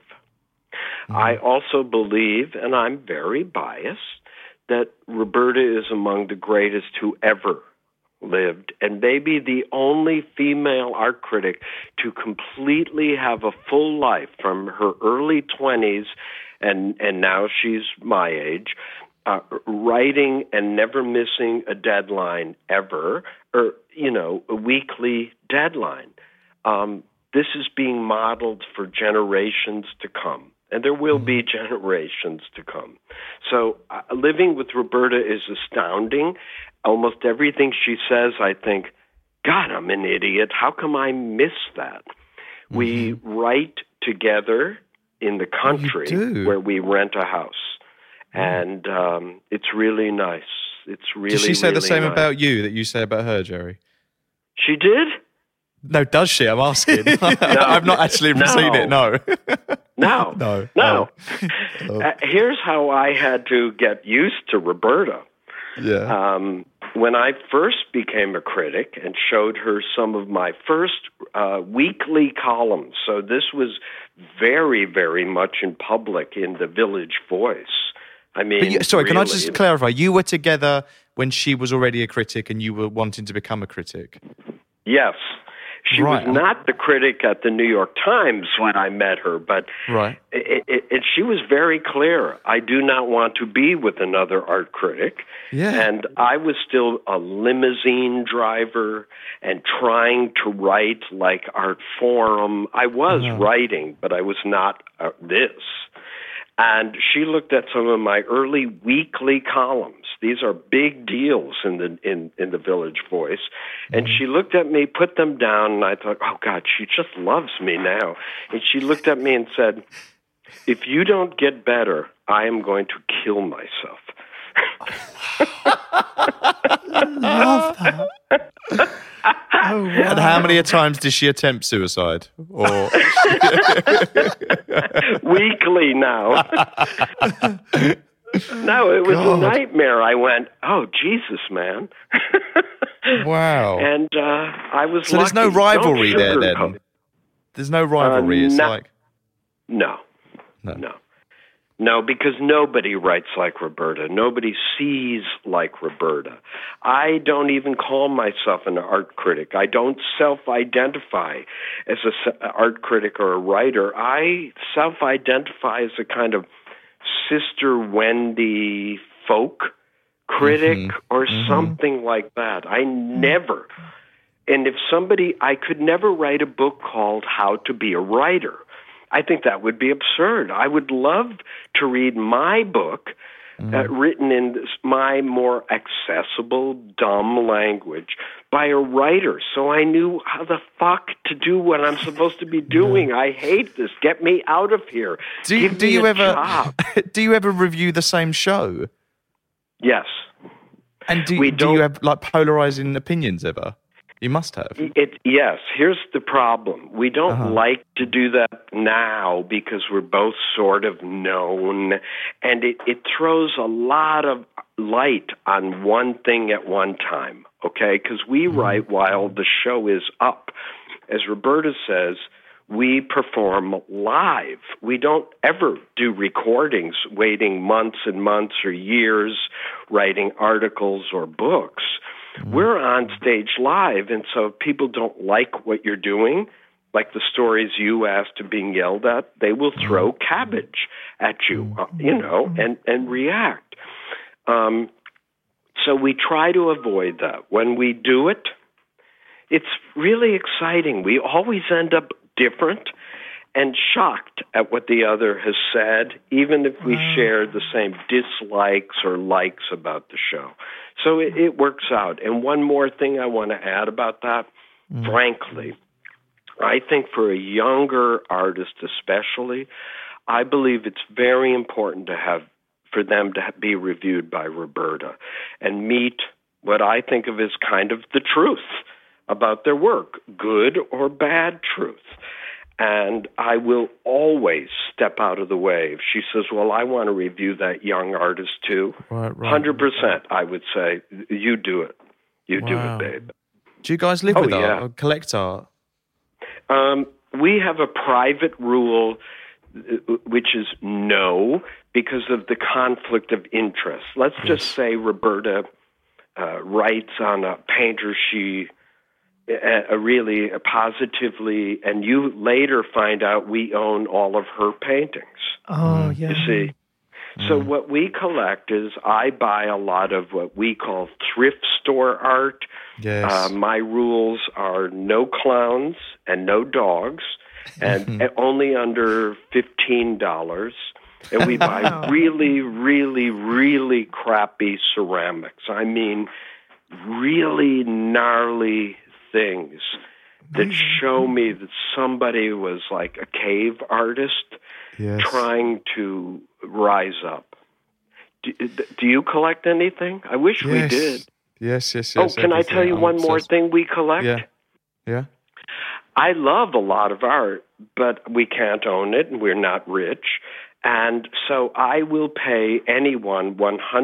[SPEAKER 7] I also believe, and I'm very biased, that Roberta is among the greatest who ever lived, and maybe the only female art critic to completely have a full life from her early 20s, and now she's my age, writing and never missing a deadline ever, or, a weekly deadline. This is being modeled for generations to come. And there will be generations to come. So living with Roberta is astounding. Almost everything she says, I think, God, I'm an idiot. How come I miss that? We write together in the country where we rent a house. And it's really nice. It's really,
[SPEAKER 5] Did she say the same
[SPEAKER 7] nice.
[SPEAKER 5] about you that you say about her, Jerry?
[SPEAKER 7] She did?
[SPEAKER 5] No, does she? I'm asking. I've not actually seen it, no.
[SPEAKER 7] No. Here's how I had to get used to Roberta.
[SPEAKER 5] Yeah.
[SPEAKER 7] When I first became a critic and showed her some of my first weekly columns, so this was very, very much in public in the Village Voice. I mean,
[SPEAKER 5] can I just clarify? You were together when she was already a critic and you were wanting to become a critic?
[SPEAKER 7] Yes. She was not the critic at the New York Times when I met her, but she was very clear. I do not want to be with another art critic.
[SPEAKER 5] Yeah.
[SPEAKER 7] And I was still a limousine driver and trying to write like Art Forum. I was writing, but I was not this. And she looked at some of my early weekly columns. These are big deals in the Village Voice. And she looked at me, put them down, and I thought, oh, God, she just loves me now. And she looked at me and said, if you don't get better, I am going to kill myself.
[SPEAKER 6] Love that. Oh, wow.
[SPEAKER 5] And how many times did she attempt suicide? Or
[SPEAKER 7] weekly now. No, it was a nightmare. I went, oh, Jesus, man.
[SPEAKER 5] Wow.
[SPEAKER 7] And I was
[SPEAKER 5] So
[SPEAKER 7] lucky.
[SPEAKER 5] there's no rivalry there then? There's no rivalry. It's like...
[SPEAKER 7] No, because nobody writes like Roberta. Nobody sees like Roberta. I don't even call myself an art critic. I don't self-identify as an art critic or a writer. I self-identify as a kind of Sister Wendy folk critic or something like that. I never... And if I could never write a book called How to Be a Writer. I think that would be absurd. I would love to read my book written in my more accessible, dumb language by a writer, so I knew how the fuck to do what I'm supposed to be doing. I hate this. Get me out of here.
[SPEAKER 5] Do you ever review the same show?
[SPEAKER 7] Yes.
[SPEAKER 5] And do you have like polarizing opinions ever? You must have.
[SPEAKER 7] Yes. Here's the problem. We don't like to do that now because we're both sort of known, and it throws a lot of light on one thing at one time, okay? Because we write while the show is up. As Roberta says, we perform live. We don't ever do recordings, waiting months and months or years, writing articles or books. We're on stage live, and so if people don't like what you're doing, like the stories you asked of being yelled at, they will throw cabbage at you, and react. So we try to avoid that. When we do it, it's really exciting. We always end up different and shocked at what the other has said, even if we share the same dislikes or likes about the show. So it works out. And one more thing I want to add about that, frankly, I think for a younger artist especially, I believe it's very important for them to be reviewed by Roberta and meet what I think of as kind of the truth about their work, good or bad truth. And I will always step out of the way. If she says, well, I want to review that young artist too, 100% I would say, you do it. You do it, babe.
[SPEAKER 5] Do you guys live with art or collect art?
[SPEAKER 7] We have a private rule, which is no, because of the conflict of interest. Let's just say Roberta writes on a painter she really positively, and you later find out we own all of her paintings.
[SPEAKER 6] Oh, yeah.
[SPEAKER 7] You see? So what we collect is I buy a lot of what we call thrift store art.
[SPEAKER 5] Yes.
[SPEAKER 7] My rules are no clowns and no dogs, and only under $15. And we buy really, really, really crappy ceramics. I mean, really gnarly things that show me that somebody was like a cave artist trying to rise up. Do you collect anything? I wish we did.
[SPEAKER 5] Yes.
[SPEAKER 7] Oh, can I tell you one more thing we collect?
[SPEAKER 5] Yeah.
[SPEAKER 7] I love a lot of art, but we can't own it, and we're not rich. And so I will pay anyone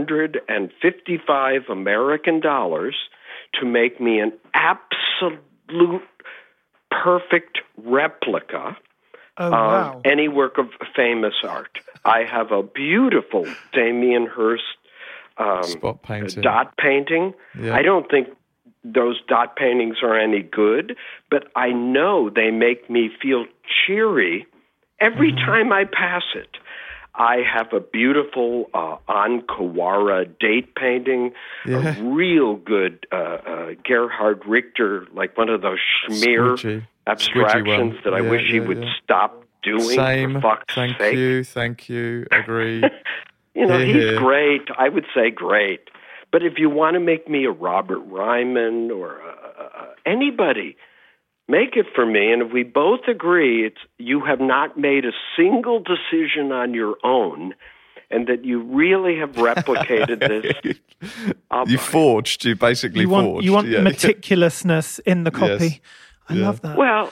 [SPEAKER 7] $155 American dollars to make me an absolute perfect replica of any work of famous art. I have a beautiful Damien Hirst
[SPEAKER 5] spot painting.
[SPEAKER 7] Dot painting. Yeah. I don't think those dot paintings are any good, but I know they make me feel cheery every time I pass it. I have a beautiful Ankawara date painting, a real good Gerhard Richter, like one of those schmear abstractions that I wish he would stop doing.
[SPEAKER 5] Same.
[SPEAKER 7] For fuck's sake.
[SPEAKER 5] Thank you. Agree.
[SPEAKER 7] He's great. I would say great. But if you want to make me a Robert Ryman or anybody, make it for me. And if we both agree you have not made a single decision on your own and that you really have replicated this.
[SPEAKER 5] You basically forged.
[SPEAKER 6] You want meticulousness in the copy. Yes. I love that.
[SPEAKER 7] Well,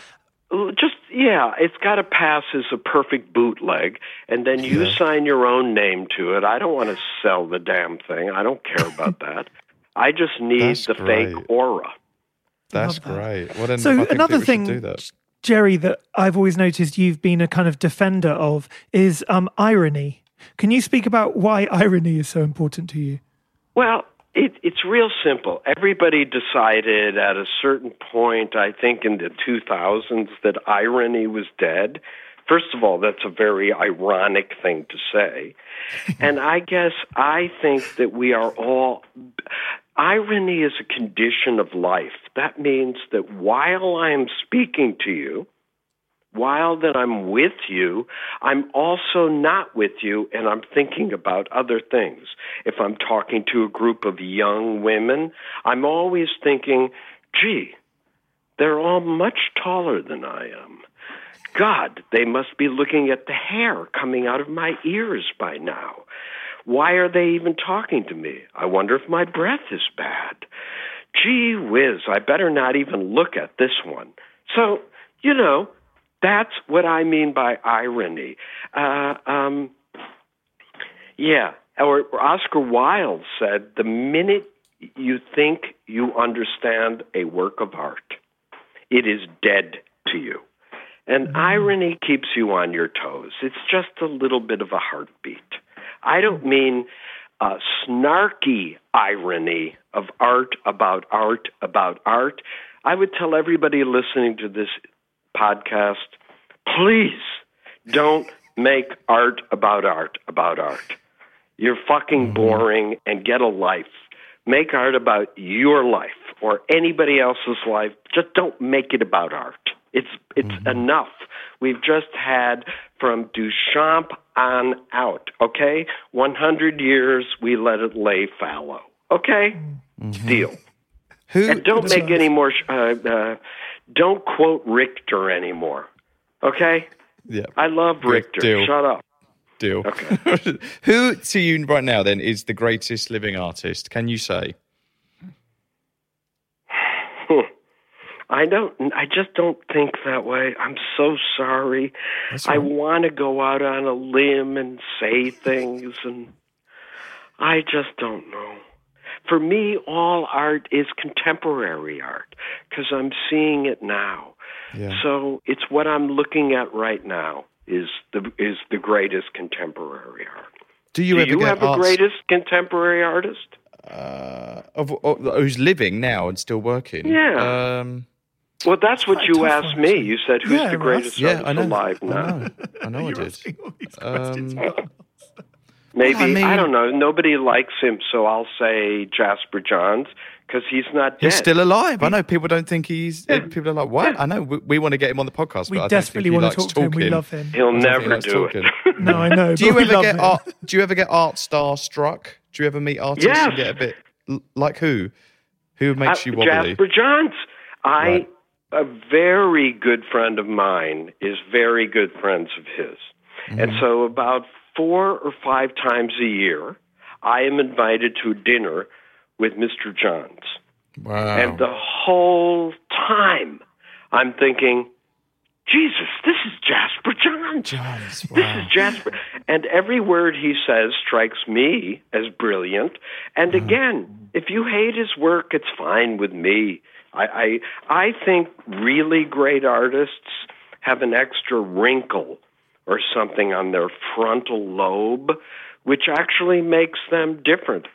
[SPEAKER 7] it's got to pass as a perfect bootleg, and then you sign your own name to it. I don't want to sell the damn thing. I don't care about that. I just need fake aura.
[SPEAKER 5] That's great.
[SPEAKER 6] So another thing, Jerry, that I've always noticed you've been a kind of defender of is irony. Can you speak about why irony is so important to you?
[SPEAKER 7] Well, it's real simple. Everybody decided at a certain point, I think in the 2000s, that irony was dead. First of all, that's a very ironic thing to say. And I think that we are all... Irony is a condition of life. That means that while I am speaking to you, while that I'm with you, I'm also not with you, and I'm thinking about other things. If I'm talking to a group of young women, I'm always thinking, gee, they're all much taller than I am. God, they must be looking at the hair coming out of my ears by now. Why are they even talking to me? I wonder if my breath is bad. gee whiz, I better not even look at this one. So, that's what I mean by irony. Or Oscar Wilde said, the minute you think you understand a work of art, it is dead to you. And irony keeps you on your toes. It's just a little bit of a heartbeat. I don't mean snarky irony of art about art about art. I would tell everybody listening to this podcast, please don't make art about art about art. You're fucking boring, and get a life. Make art about your life or anybody else's life. Just don't make it about art. It's enough. We've just had from Duchamp on out, okay? 100 years, we let it lay fallow, okay? Deal. And don't make any more, don't quote Richter anymore, okay?
[SPEAKER 5] Yeah.
[SPEAKER 7] I love Richter.
[SPEAKER 5] Deal.
[SPEAKER 7] Shut up.
[SPEAKER 5] Deal.
[SPEAKER 7] Okay.
[SPEAKER 5] Who to you right now then is the greatest living artist? Can you say?
[SPEAKER 7] I just don't think that way. I'm so sorry. I want to go out on a limb and say things, and I just don't know. For me, all art is contemporary art because I'm seeing it now. Yeah. So it's what I'm looking at right now is the greatest contemporary art. Do you have a greatest contemporary artist?
[SPEAKER 5] Who's living now and still working?
[SPEAKER 7] Yeah. Well, that's what you asked me. You said, who's the greatest artist alive now?
[SPEAKER 5] I know I did.
[SPEAKER 7] Maybe, I don't know. Nobody likes him, so I'll say Jasper Johns, because he's not dead.
[SPEAKER 5] He's still alive. I know people don't think he's... Yeah. People are like, what? Yeah. I know we want to get him on the podcast,
[SPEAKER 6] we
[SPEAKER 5] but
[SPEAKER 6] desperately want to talk to him. We love him.
[SPEAKER 7] He'll never do it.
[SPEAKER 6] No, I know.
[SPEAKER 5] Do you ever get art starstruck? Do you ever meet artists and get a bit... Like who? Who makes you wobbly?
[SPEAKER 7] Jasper Johns. A very good friend of mine is very good friends of his. And so about 4 or 5 times a year, I am invited to dinner with Mr. Johns.
[SPEAKER 5] Wow.
[SPEAKER 7] And the whole time I'm thinking, Jesus, this is Jasper Johns.
[SPEAKER 5] Wow.
[SPEAKER 7] This is Jasper. And every word he says strikes me as brilliant. And again, if you hate his work, it's fine with me. I think really great artists have an extra wrinkle or something on their frontal lobe, which actually makes them different.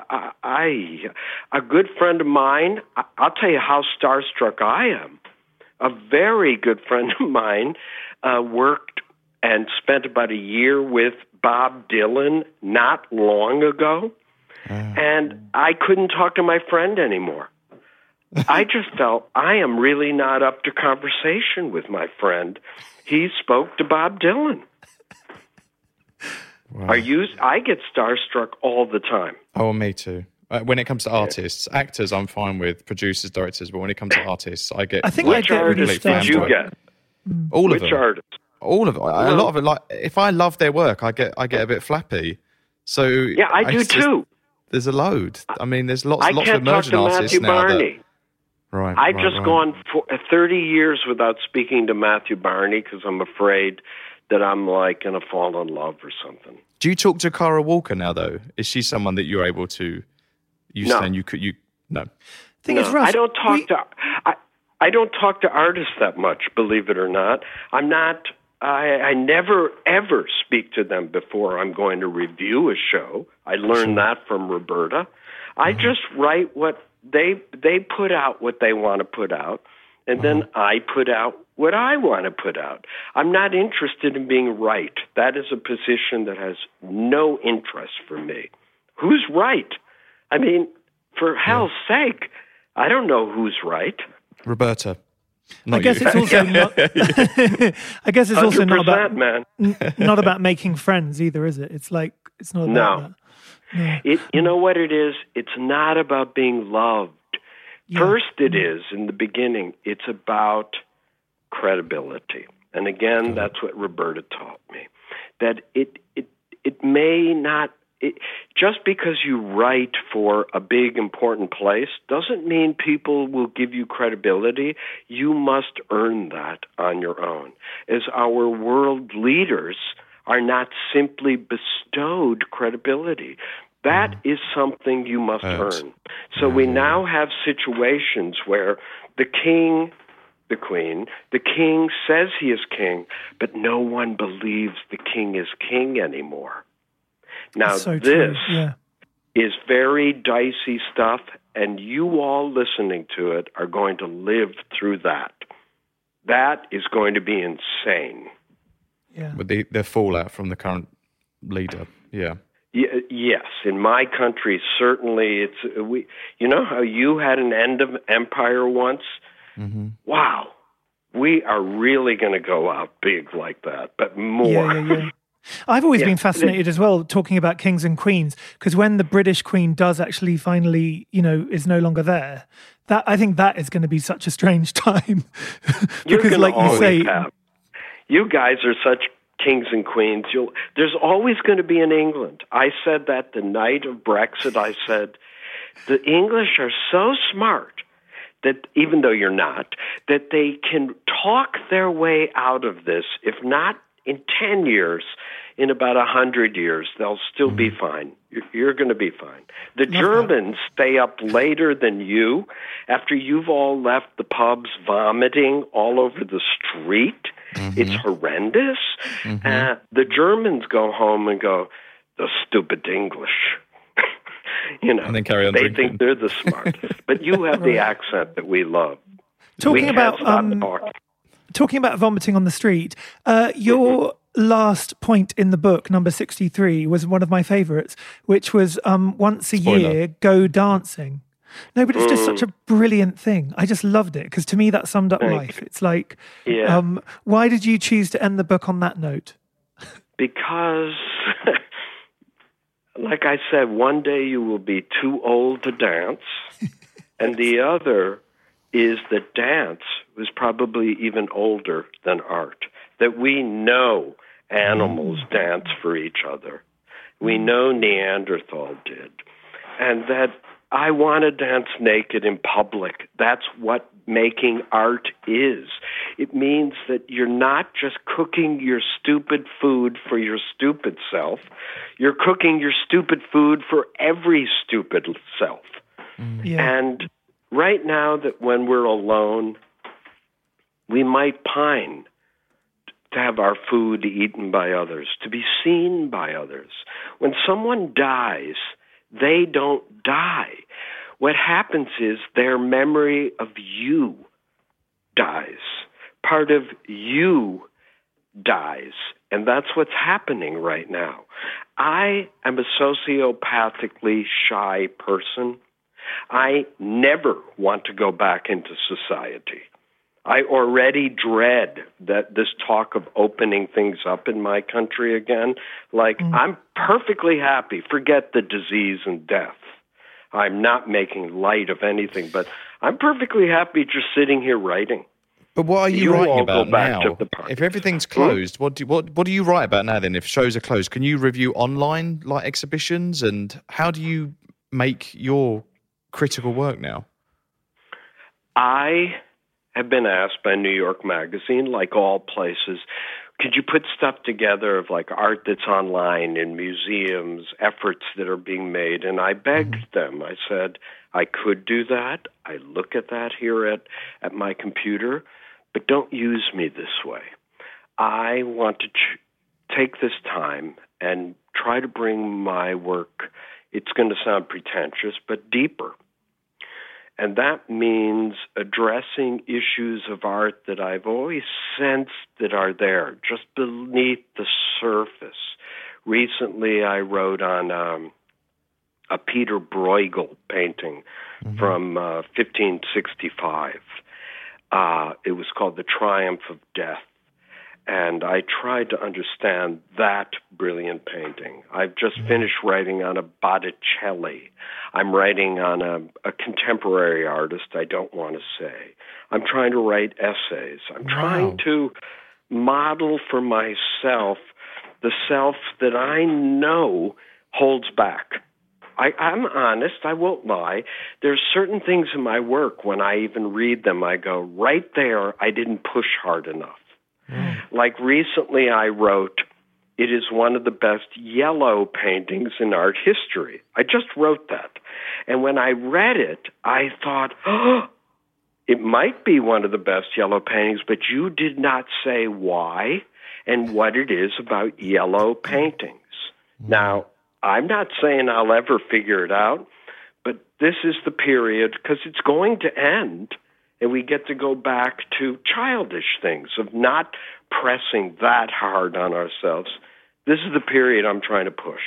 [SPEAKER 7] A good friend of mine, I'll tell you how starstruck I am. A very good friend of mine worked and spent about a year with Bob Dylan not long ago, and I couldn't talk to my friend anymore. I just felt I am really not up to conversation with my friend. He spoke to Bob Dylan. Wow. I get starstruck all the time.
[SPEAKER 5] Oh, me too. When it comes to artists, actors, I'm fine with. Producers, directors, but when it comes to artists, I get.
[SPEAKER 7] Which artists did you get?
[SPEAKER 5] All of them.
[SPEAKER 7] Which artists?
[SPEAKER 5] All of it. A lot of it. Like if I love their work, I get a bit flappy. So
[SPEAKER 7] yeah, I do too.
[SPEAKER 5] There's a load. I mean, there's lots of emerging artists now.
[SPEAKER 7] Barney. I've just gone for 30 years without speaking to Matthew Barney because I'm afraid that I'm like going to fall in love or something.
[SPEAKER 5] Do you talk to Kara Walker now, though? Is she someone that you're able to? No.
[SPEAKER 6] Thing is, Russ,
[SPEAKER 7] I don't talk to. I don't talk to artists that much, believe it or not. I'm not. I never ever speak to them before I'm going to review a show. I learned that from Roberta. I just write what they put out what they want to put out, and then I put out what I want to put out. I'm not interested in being right. That is a position that has no interest for me. Who's right? I mean, for hell's sake, I don't know who's right.
[SPEAKER 5] Roberta.
[SPEAKER 6] I guess it's also not. I guess it's also not about not about making friends either, is it? It's like it's not about that. No.
[SPEAKER 7] You know what it is? It's not about being loved. Yeah. First, it is in the beginning. It's about credibility, and again, that's what Roberta taught me. That it may not. just because you write for a big, important place doesn't mean people will give you credibility. You must earn that on your own. As our world leaders are not simply bestowed credibility. That is something you must earn. So we now have situations where the king, the queen, the king says he is king, but no one believes the king is king anymore. Now,
[SPEAKER 6] so
[SPEAKER 7] this
[SPEAKER 6] yeah.
[SPEAKER 7] is very dicey stuff, and you all listening to it are going to live through that. That is going to be insane.
[SPEAKER 5] Yeah. With the fallout from the current leader, yeah.
[SPEAKER 7] Yes, in my country, certainly we. You know how you had an end of empire once? Mm-hmm. Wow, we are really going to go out big like that, but more.
[SPEAKER 6] Yeah. I've always been fascinated as well, talking about kings and queens, because when the British Queen does actually finally, is no longer there, that I think that is going to be such a strange time.
[SPEAKER 7] Because, like you say, you guys are such kings and queens. There's always going to be in England. I said that the night of Brexit. I said the English are so smart that, even though you're not, that they can talk their way out of this. If not in 10 years, in about 100 years, they'll still be fine. You're going to be fine. The Germans stay up later than you. After you've all left the pubs vomiting all over the street, it's horrendous. The Germans go home and go, the stupid English.
[SPEAKER 5] And then carry on
[SPEAKER 7] they
[SPEAKER 5] drinking.
[SPEAKER 7] think they're the smartest. But you have the accent that we love.
[SPEAKER 6] Talking about vomiting on the street, your last point in the book, number 63, was one of my favorites, which was once a year, go dancing. No, but it's just such a brilliant thing. I just loved it, because to me that summed up life. It's like, why did you choose to end the book on that note?
[SPEAKER 7] Because, like I said, one day you will be too old to dance, and the other is that dance was probably even older than art, that we know animals dance for each other. We know Neanderthal did. And that I want to dance naked in public. That's what making art is. It means that you're not just cooking your stupid food for your stupid self. You're cooking your stupid food for every stupid self. And right now, that when we're alone, we might pine to have our food eaten by others, to be seen by others. When someone dies, they don't die. What happens is their memory of you dies. Part of you dies. And that's what's happening right now. I am a sociopathically shy person. I never want to go back into society. I already dread that this talk of opening things up in my country again. I'm perfectly happy. Forget the disease and death. I'm not making light of anything, but I'm perfectly happy just sitting here writing.
[SPEAKER 5] But what are you writing about now? If everything's closed, what do you write about now then? If shows are closed, can you review online like exhibitions, and how do you make your critical work now?
[SPEAKER 7] I have been asked by New York Magazine, like all places, could you put stuff together of like art that's online in museums, efforts that are being made? And I begged them. I said, I could do that. I look at that here at my computer, but don't use me this way. I want to take this time and try to bring my work, it's going to sound pretentious, but deeper. And that means addressing issues of art that I've always sensed that are there, just beneath the surface. Recently, I wrote on a Peter Bruegel painting from 1565. It was called The Triumph of Death. And I tried to understand that brilliant painting. I've just finished writing on a Botticelli. I'm writing on a contemporary artist I don't want to say. I'm trying to write essays. I'm trying to model for myself the self that I know holds back. I'm honest, I won't lie. There's certain things in my work, when I even read them, I go, right there, I didn't push hard enough. Like recently I wrote, it is one of the best yellow paintings in art history. I just wrote that. And when I read it, I thought, oh, it might be one of the best yellow paintings, but you did not say why and what it is about yellow paintings. Now, I'm not saying I'll ever figure it out, but this is the period, because it's going to end, and we get to go back to childish things of not pressing that hard on ourselves. This is the period I'm trying to push.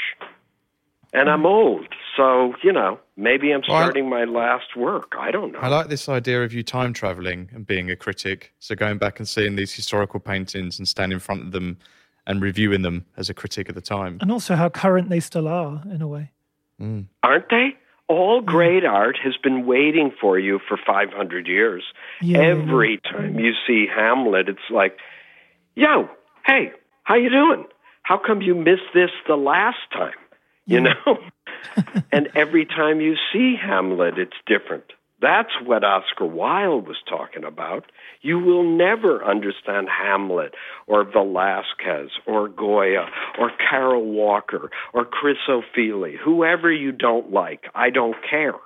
[SPEAKER 7] And I'm old, so, maybe I'm starting my last work. I don't know.
[SPEAKER 5] I like this idea of you time traveling and being a critic. So going back and seeing these historical paintings and standing in front of them and reviewing them as a critic at the time.
[SPEAKER 6] And also how current they still are, in a way.
[SPEAKER 7] Aren't they? All great art has been waiting for you for 500 years. Yeah. Every time you see Hamlet, it's like, yo, hey, how you doing? How come you missed this the last time? You know? And every time you see Hamlet, it's different. That's what Oscar Wilde was talking about. You will never understand Hamlet or Velázquez or Goya or Carol Walker or Chris O'Feely, whoever you don't like. I don't care.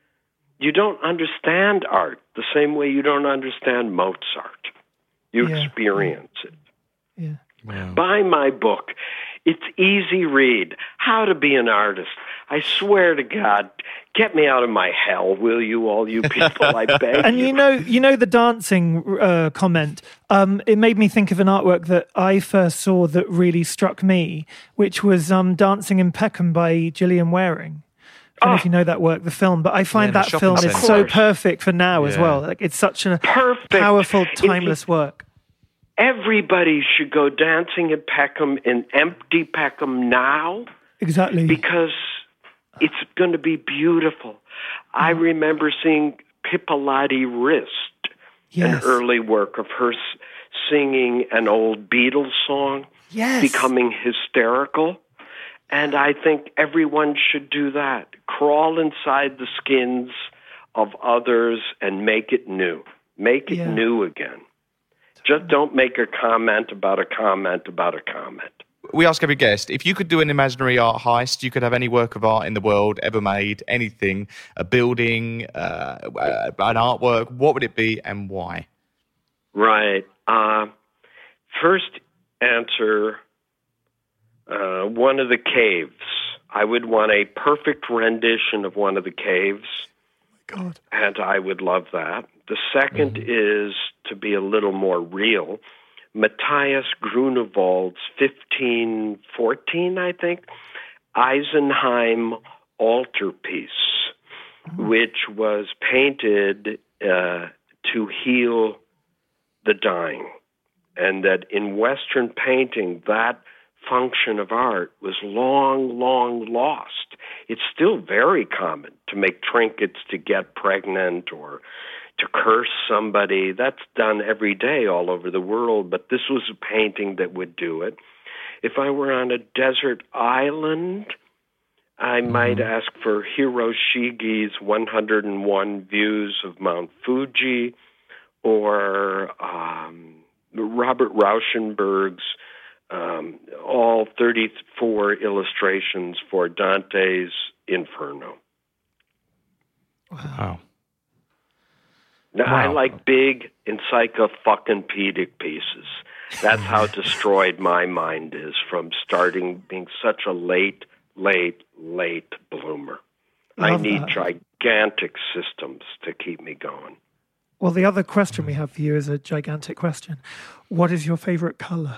[SPEAKER 7] You don't understand art the same way you don't understand Mozart. You experience it.
[SPEAKER 6] Yeah.
[SPEAKER 7] Wow. Buy my book. It's easy read. How to be an artist. I swear to God, get me out of my hell, will you, all you people, I beg
[SPEAKER 6] and you know the dancing comment, it made me think of an artwork that I first saw that really struck me, which was Dancing in Peckham by Gillian Wearing. I don't know if you know that work, the film, but I find that film is so perfect for now as well. Like, it's such a powerful, timeless work.
[SPEAKER 7] Everybody should go dancing in Peckham, in empty Peckham now.
[SPEAKER 6] Exactly.
[SPEAKER 7] Because it's going to be beautiful. I remember seeing Pipolati Wrist, an early work of her singing an old Beatles song, becoming hysterical. And I think everyone should do that. Crawl inside the skins of others and make it new. Make it new again. Just don't make a comment about a comment about a comment.
[SPEAKER 5] We ask every guest, if you could do an imaginary art heist, you could have any work of art in the world ever made, anything, a building, an artwork, what would it be and why?
[SPEAKER 7] Right. First answer, one of the caves. I would want a perfect rendition of one of the caves.
[SPEAKER 6] Oh my God. And
[SPEAKER 7] I would love that. The second is to be a little more real. Matthias Grunewald's 1514, I think, Eisenheim altarpiece, which was painted to heal the dying. And that in Western painting, that function of art was long, long lost. It's still very common to make trinkets to get pregnant or to curse somebody. That's done every day all over the world, but this was a painting that would do it. If I were on a desert island, I might ask for Hiroshige's 101 Views of Mount Fuji, or Robert Rauschenberg's all 34 illustrations for Dante's Inferno.
[SPEAKER 5] Wow.
[SPEAKER 7] Now, I like big encyclopedia pieces. That's how destroyed my mind is from starting being such a late bloomer. I need gigantic systems to keep me going.
[SPEAKER 6] Well, the other question we have for you is a gigantic question. What is your favorite color?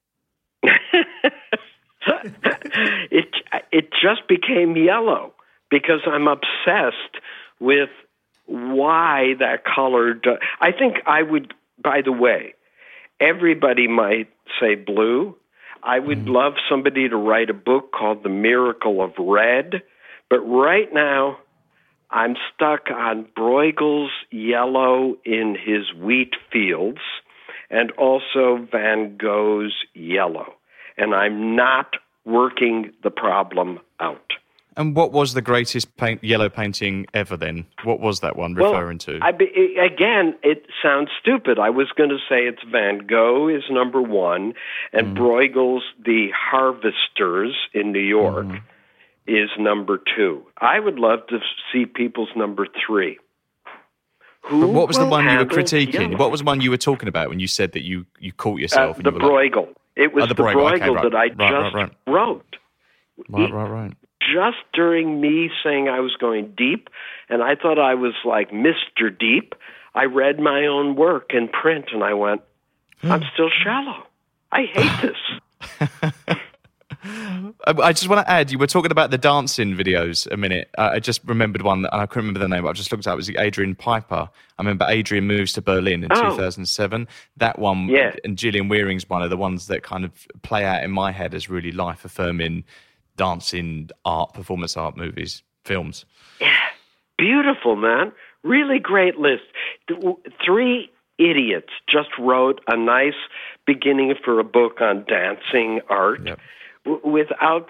[SPEAKER 7] It just became yellow because I'm obsessed with why that color. I think I would, by the way, everybody might say blue. I would love somebody to write a book called The Miracle of Red. But right now, I'm stuck on Bruegel's yellow in his wheat fields and also Van Gogh's yellow. And I'm not working the problem out.
[SPEAKER 5] And what was the greatest yellow painting ever then? What was that one referring to?
[SPEAKER 7] Again, it sounds stupid. I was going to say it's Van Gogh is number one, and Bruegel's The Harvesters in New York is number two. I would love to see people's number three.
[SPEAKER 5] But what was the one you were critiquing? Yellow. What was the one you were talking about when you said that you caught yourself?
[SPEAKER 7] The Bruegel. It was the Bruegel that I just wrote.
[SPEAKER 5] Right.
[SPEAKER 7] Just during me saying I was going deep, and I thought I was like Mr. Deep, I read my own work in print, and I went, I'm still shallow. I hate this.
[SPEAKER 5] I just want to add, you were talking about the dancing videos a minute. I just remembered one, and I couldn't remember the name, but I just looked at it. It was Adrian Piper. I remember Adrian Moves to Berlin in 2007. That one, and Gillian Wearing's one of the ones that kind of play out in my head as really life-affirming dancing art, performance art movies, films.
[SPEAKER 7] Yeah, beautiful, man. Really great list. 3 idiots just wrote a nice beginning for a book on dancing art without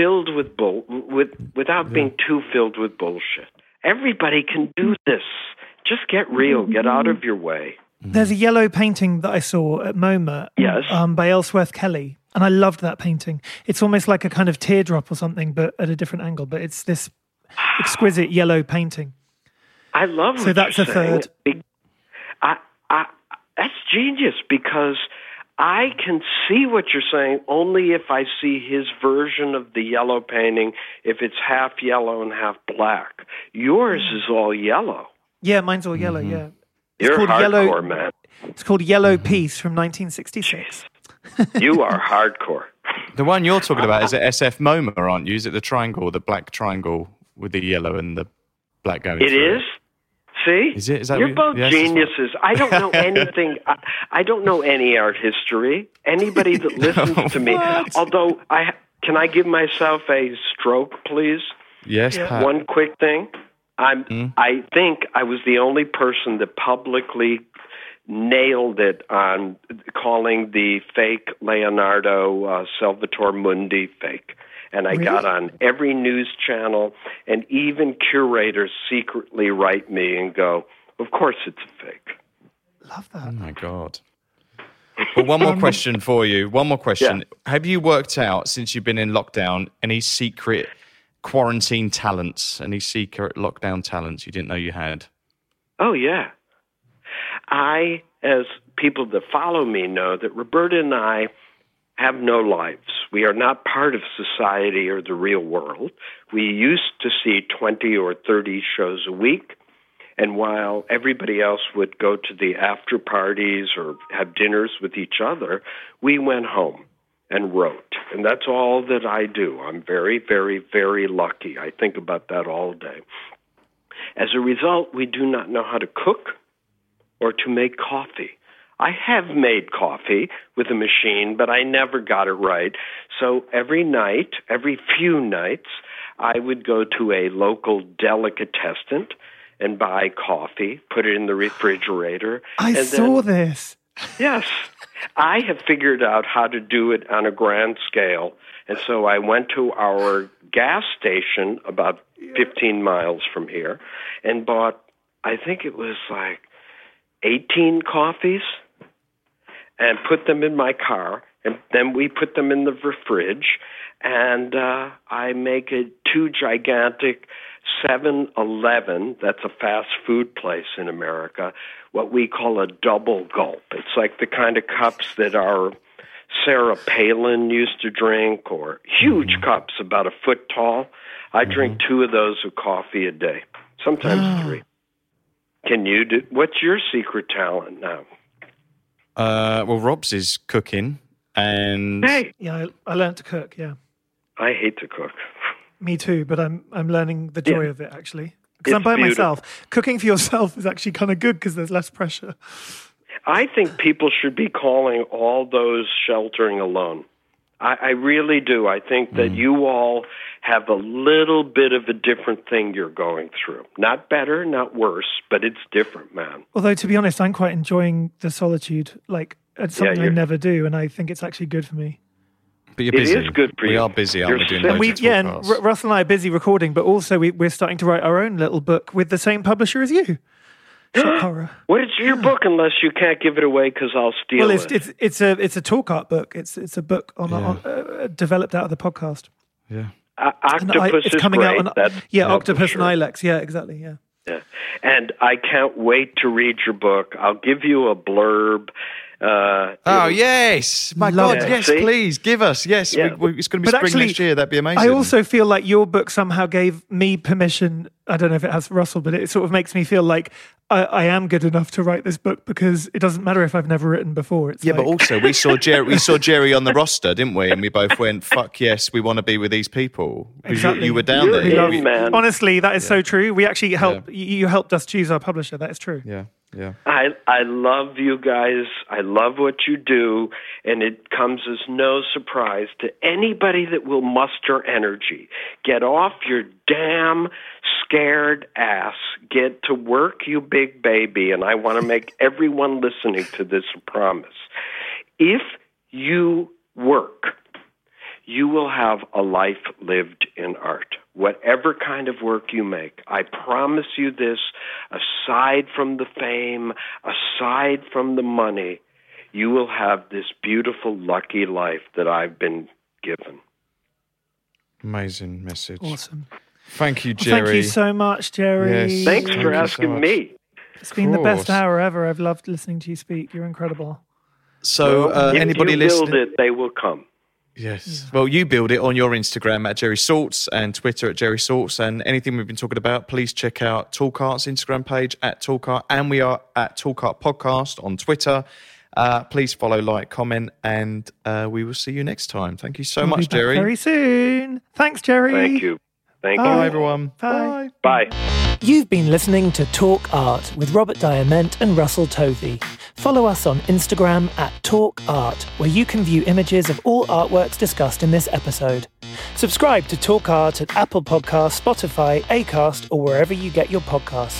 [SPEAKER 7] being too filled with bullshit. Everybody can do this. Just get real. Get out of your way.
[SPEAKER 6] There's a yellow painting that I saw at MoMA by Ellsworth Kelly, and I loved that painting. It's almost like a kind of teardrop or something, but at a different angle. But it's this exquisite yellow painting.
[SPEAKER 7] I love it.
[SPEAKER 6] So that's a third.
[SPEAKER 7] That's genius, because I can see what you're saying only if I see his version of the yellow painting, if it's half yellow and half black. Yours is all yellow.
[SPEAKER 6] Yeah, mine's all yellow, yeah.
[SPEAKER 7] You're hardcore, man.
[SPEAKER 6] It's called Yellow Piece from 1966.
[SPEAKER 7] You are hardcore.
[SPEAKER 5] The one you're talking about is at SF MoMA, aren't you? Is it the triangle, the black triangle with the yellow and the black going through?
[SPEAKER 7] It is? See?
[SPEAKER 5] Is it? Is that
[SPEAKER 7] You're both geniuses. I don't know anything. I don't know any art history. Anybody that listens to me, although can I give myself a stroke, please?
[SPEAKER 5] Yes, Pat.
[SPEAKER 7] One quick thing. I think I was the only person that publicly nailed it on calling the fake Leonardo Salvatore Mundi fake. And I got on every news channel, and even curators secretly write me and go, of course it's a fake.
[SPEAKER 6] Love that.
[SPEAKER 5] Oh, my God. But one more question for you. One more question. Yeah. Have you worked out, since you've been in lockdown, any secret quarantine talents, any secret lockdown talents you didn't know you had?
[SPEAKER 7] Oh, yeah. As people that follow me know, that Roberta and I have no lives. We are not part of society or the real world. We used to see 20 or 30 shows a week, and while everybody else would go to the after parties or have dinners with each other, we went home and wrote. And that's all that I do. I'm very, very, very lucky. I think about that all day. As a result, we do not know how to cook or to make coffee. I have made coffee with a machine, but I never got it right. So every few nights, I would go to a local delicatessen and buy coffee, put it in the refrigerator.
[SPEAKER 6] I saw this.
[SPEAKER 7] Yes. I have figured out how to do it on a grand scale. And so I went to our gas station about 15 miles from here and bought, I think it was like 18 coffees, and put them in my car, and then we put them in the fridge, and I make 2 gigantic 7-Eleven, that's a fast food place in America, what we call a double gulp. It's like the kind of cups that our Sarah Palin used to drink, or huge cups about a foot tall. I drink 2 of those of coffee a day, sometimes 3. Can you do? What's your secret talent now?
[SPEAKER 5] Well, Rob's is cooking, and
[SPEAKER 6] yeah, I learned to cook. Yeah,
[SPEAKER 7] I hate to cook.
[SPEAKER 6] Me too, but I'm learning the joy of it actually, because I'm by myself. Cooking for yourself is actually kind of good because there's less pressure.
[SPEAKER 7] I think people should be calling all those sheltering alone. I really do. I think that you all have a little bit of a different thing you're going through. Not better, not worse, but it's different, man.
[SPEAKER 6] Although, to be honest, I'm quite enjoying the solitude. Like, it's something I never do, and I think it's actually good for me.
[SPEAKER 5] But you're busy.
[SPEAKER 7] It is good for you.
[SPEAKER 5] We are busy, aren't we? Doing loads of
[SPEAKER 6] and
[SPEAKER 5] podcasts.
[SPEAKER 6] Russell and I are busy recording, but also we're starting to write our own little book with the same publisher as you. Shock horror.
[SPEAKER 7] What is your book? Unless you can't give it away because I'll steal it.
[SPEAKER 6] Well, it's a talk art book. It's a book on developed out of the podcast.
[SPEAKER 5] Yeah.
[SPEAKER 7] Octopus
[SPEAKER 6] it's
[SPEAKER 7] is
[SPEAKER 6] coming
[SPEAKER 7] great.
[SPEAKER 6] out on Octopus and Ilex. Yeah, exactly. Yeah.
[SPEAKER 7] Yeah. And I can't wait to read your book. I'll give you a blurb.
[SPEAKER 5] Yes. My God, yes,
[SPEAKER 7] See?
[SPEAKER 5] please, give us. Yes,
[SPEAKER 7] Yeah.
[SPEAKER 5] it's going to be spring next year. That'd be amazing.
[SPEAKER 6] I also feel like your book somehow gave me permission. I don't know if it has Russell, but it sort of makes me feel like I am good enough to write this book because it doesn't matter if I've never written before. It's
[SPEAKER 5] but also we saw Jerry on the roster, didn't we? And we both went, "Fuck yes, we want to be with these people."
[SPEAKER 6] Exactly.
[SPEAKER 5] You were down there.
[SPEAKER 7] Man.
[SPEAKER 6] Honestly, that is so true. We actually helped. You helped us choose our publisher. That is true.
[SPEAKER 5] Yeah. Yeah.
[SPEAKER 7] I love you guys. I love what you do, and it comes as no surprise to anybody that will muster energy. Get off your damn scared ass. Get to work, you big baby, and I want to make everyone listening to this a promise. If you work, you will have a life lived in art. Whatever kind of work you make, I promise you this, aside from the fame, aside from the money, you will have this beautiful, lucky life that I've been given.
[SPEAKER 5] Amazing message.
[SPEAKER 6] Awesome.
[SPEAKER 5] Thank you, Jerry.
[SPEAKER 6] Thank you so much, Jerry.
[SPEAKER 5] Yes.
[SPEAKER 7] Thanks for asking me.
[SPEAKER 6] It's been the best hour ever. I've loved listening to you speak. You're incredible.
[SPEAKER 5] So, anybody
[SPEAKER 7] if you
[SPEAKER 5] listening?
[SPEAKER 7] build it, they will come.
[SPEAKER 5] Yes. Yeah. Well, you build it on your Instagram at Jerry Saltz and Twitter at Jerry Saltz. And anything we've been talking about, please check out Talk Art's Instagram page at Talk Art. And we are at Talk Art Podcast on Twitter. Please follow, like, comment, and we will see you next time. Thank you so much, Jerry.
[SPEAKER 6] Very soon. Thanks, Jerry.
[SPEAKER 7] Thank you. Thank you.
[SPEAKER 5] Bye, everyone.
[SPEAKER 6] Bye.
[SPEAKER 7] Bye.
[SPEAKER 10] You've been listening to Talk Art with Robert Diament and Russell Tovey. Follow us on Instagram at Talk Art, where you can view images of all artworks discussed in this episode. Subscribe to Talk Art at Apple Podcasts, Spotify, Acast, or wherever you get your podcasts.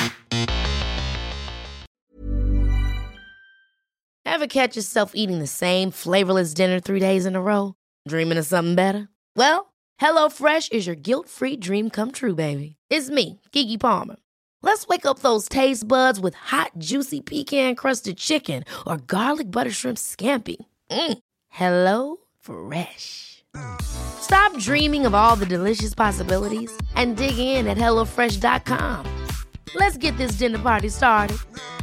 [SPEAKER 9] Ever catch yourself eating the same flavorless dinner 3 days in a row? Dreaming of something better? Well, HelloFresh is your guilt-free dream come true, baby. It's me, Keke Palmer. Let's wake up those taste buds with hot, juicy pecan-crusted chicken or garlic butter shrimp scampi. Hello Fresh. Stop dreaming of all the delicious possibilities and dig in at HelloFresh.com. Let's get this dinner party started.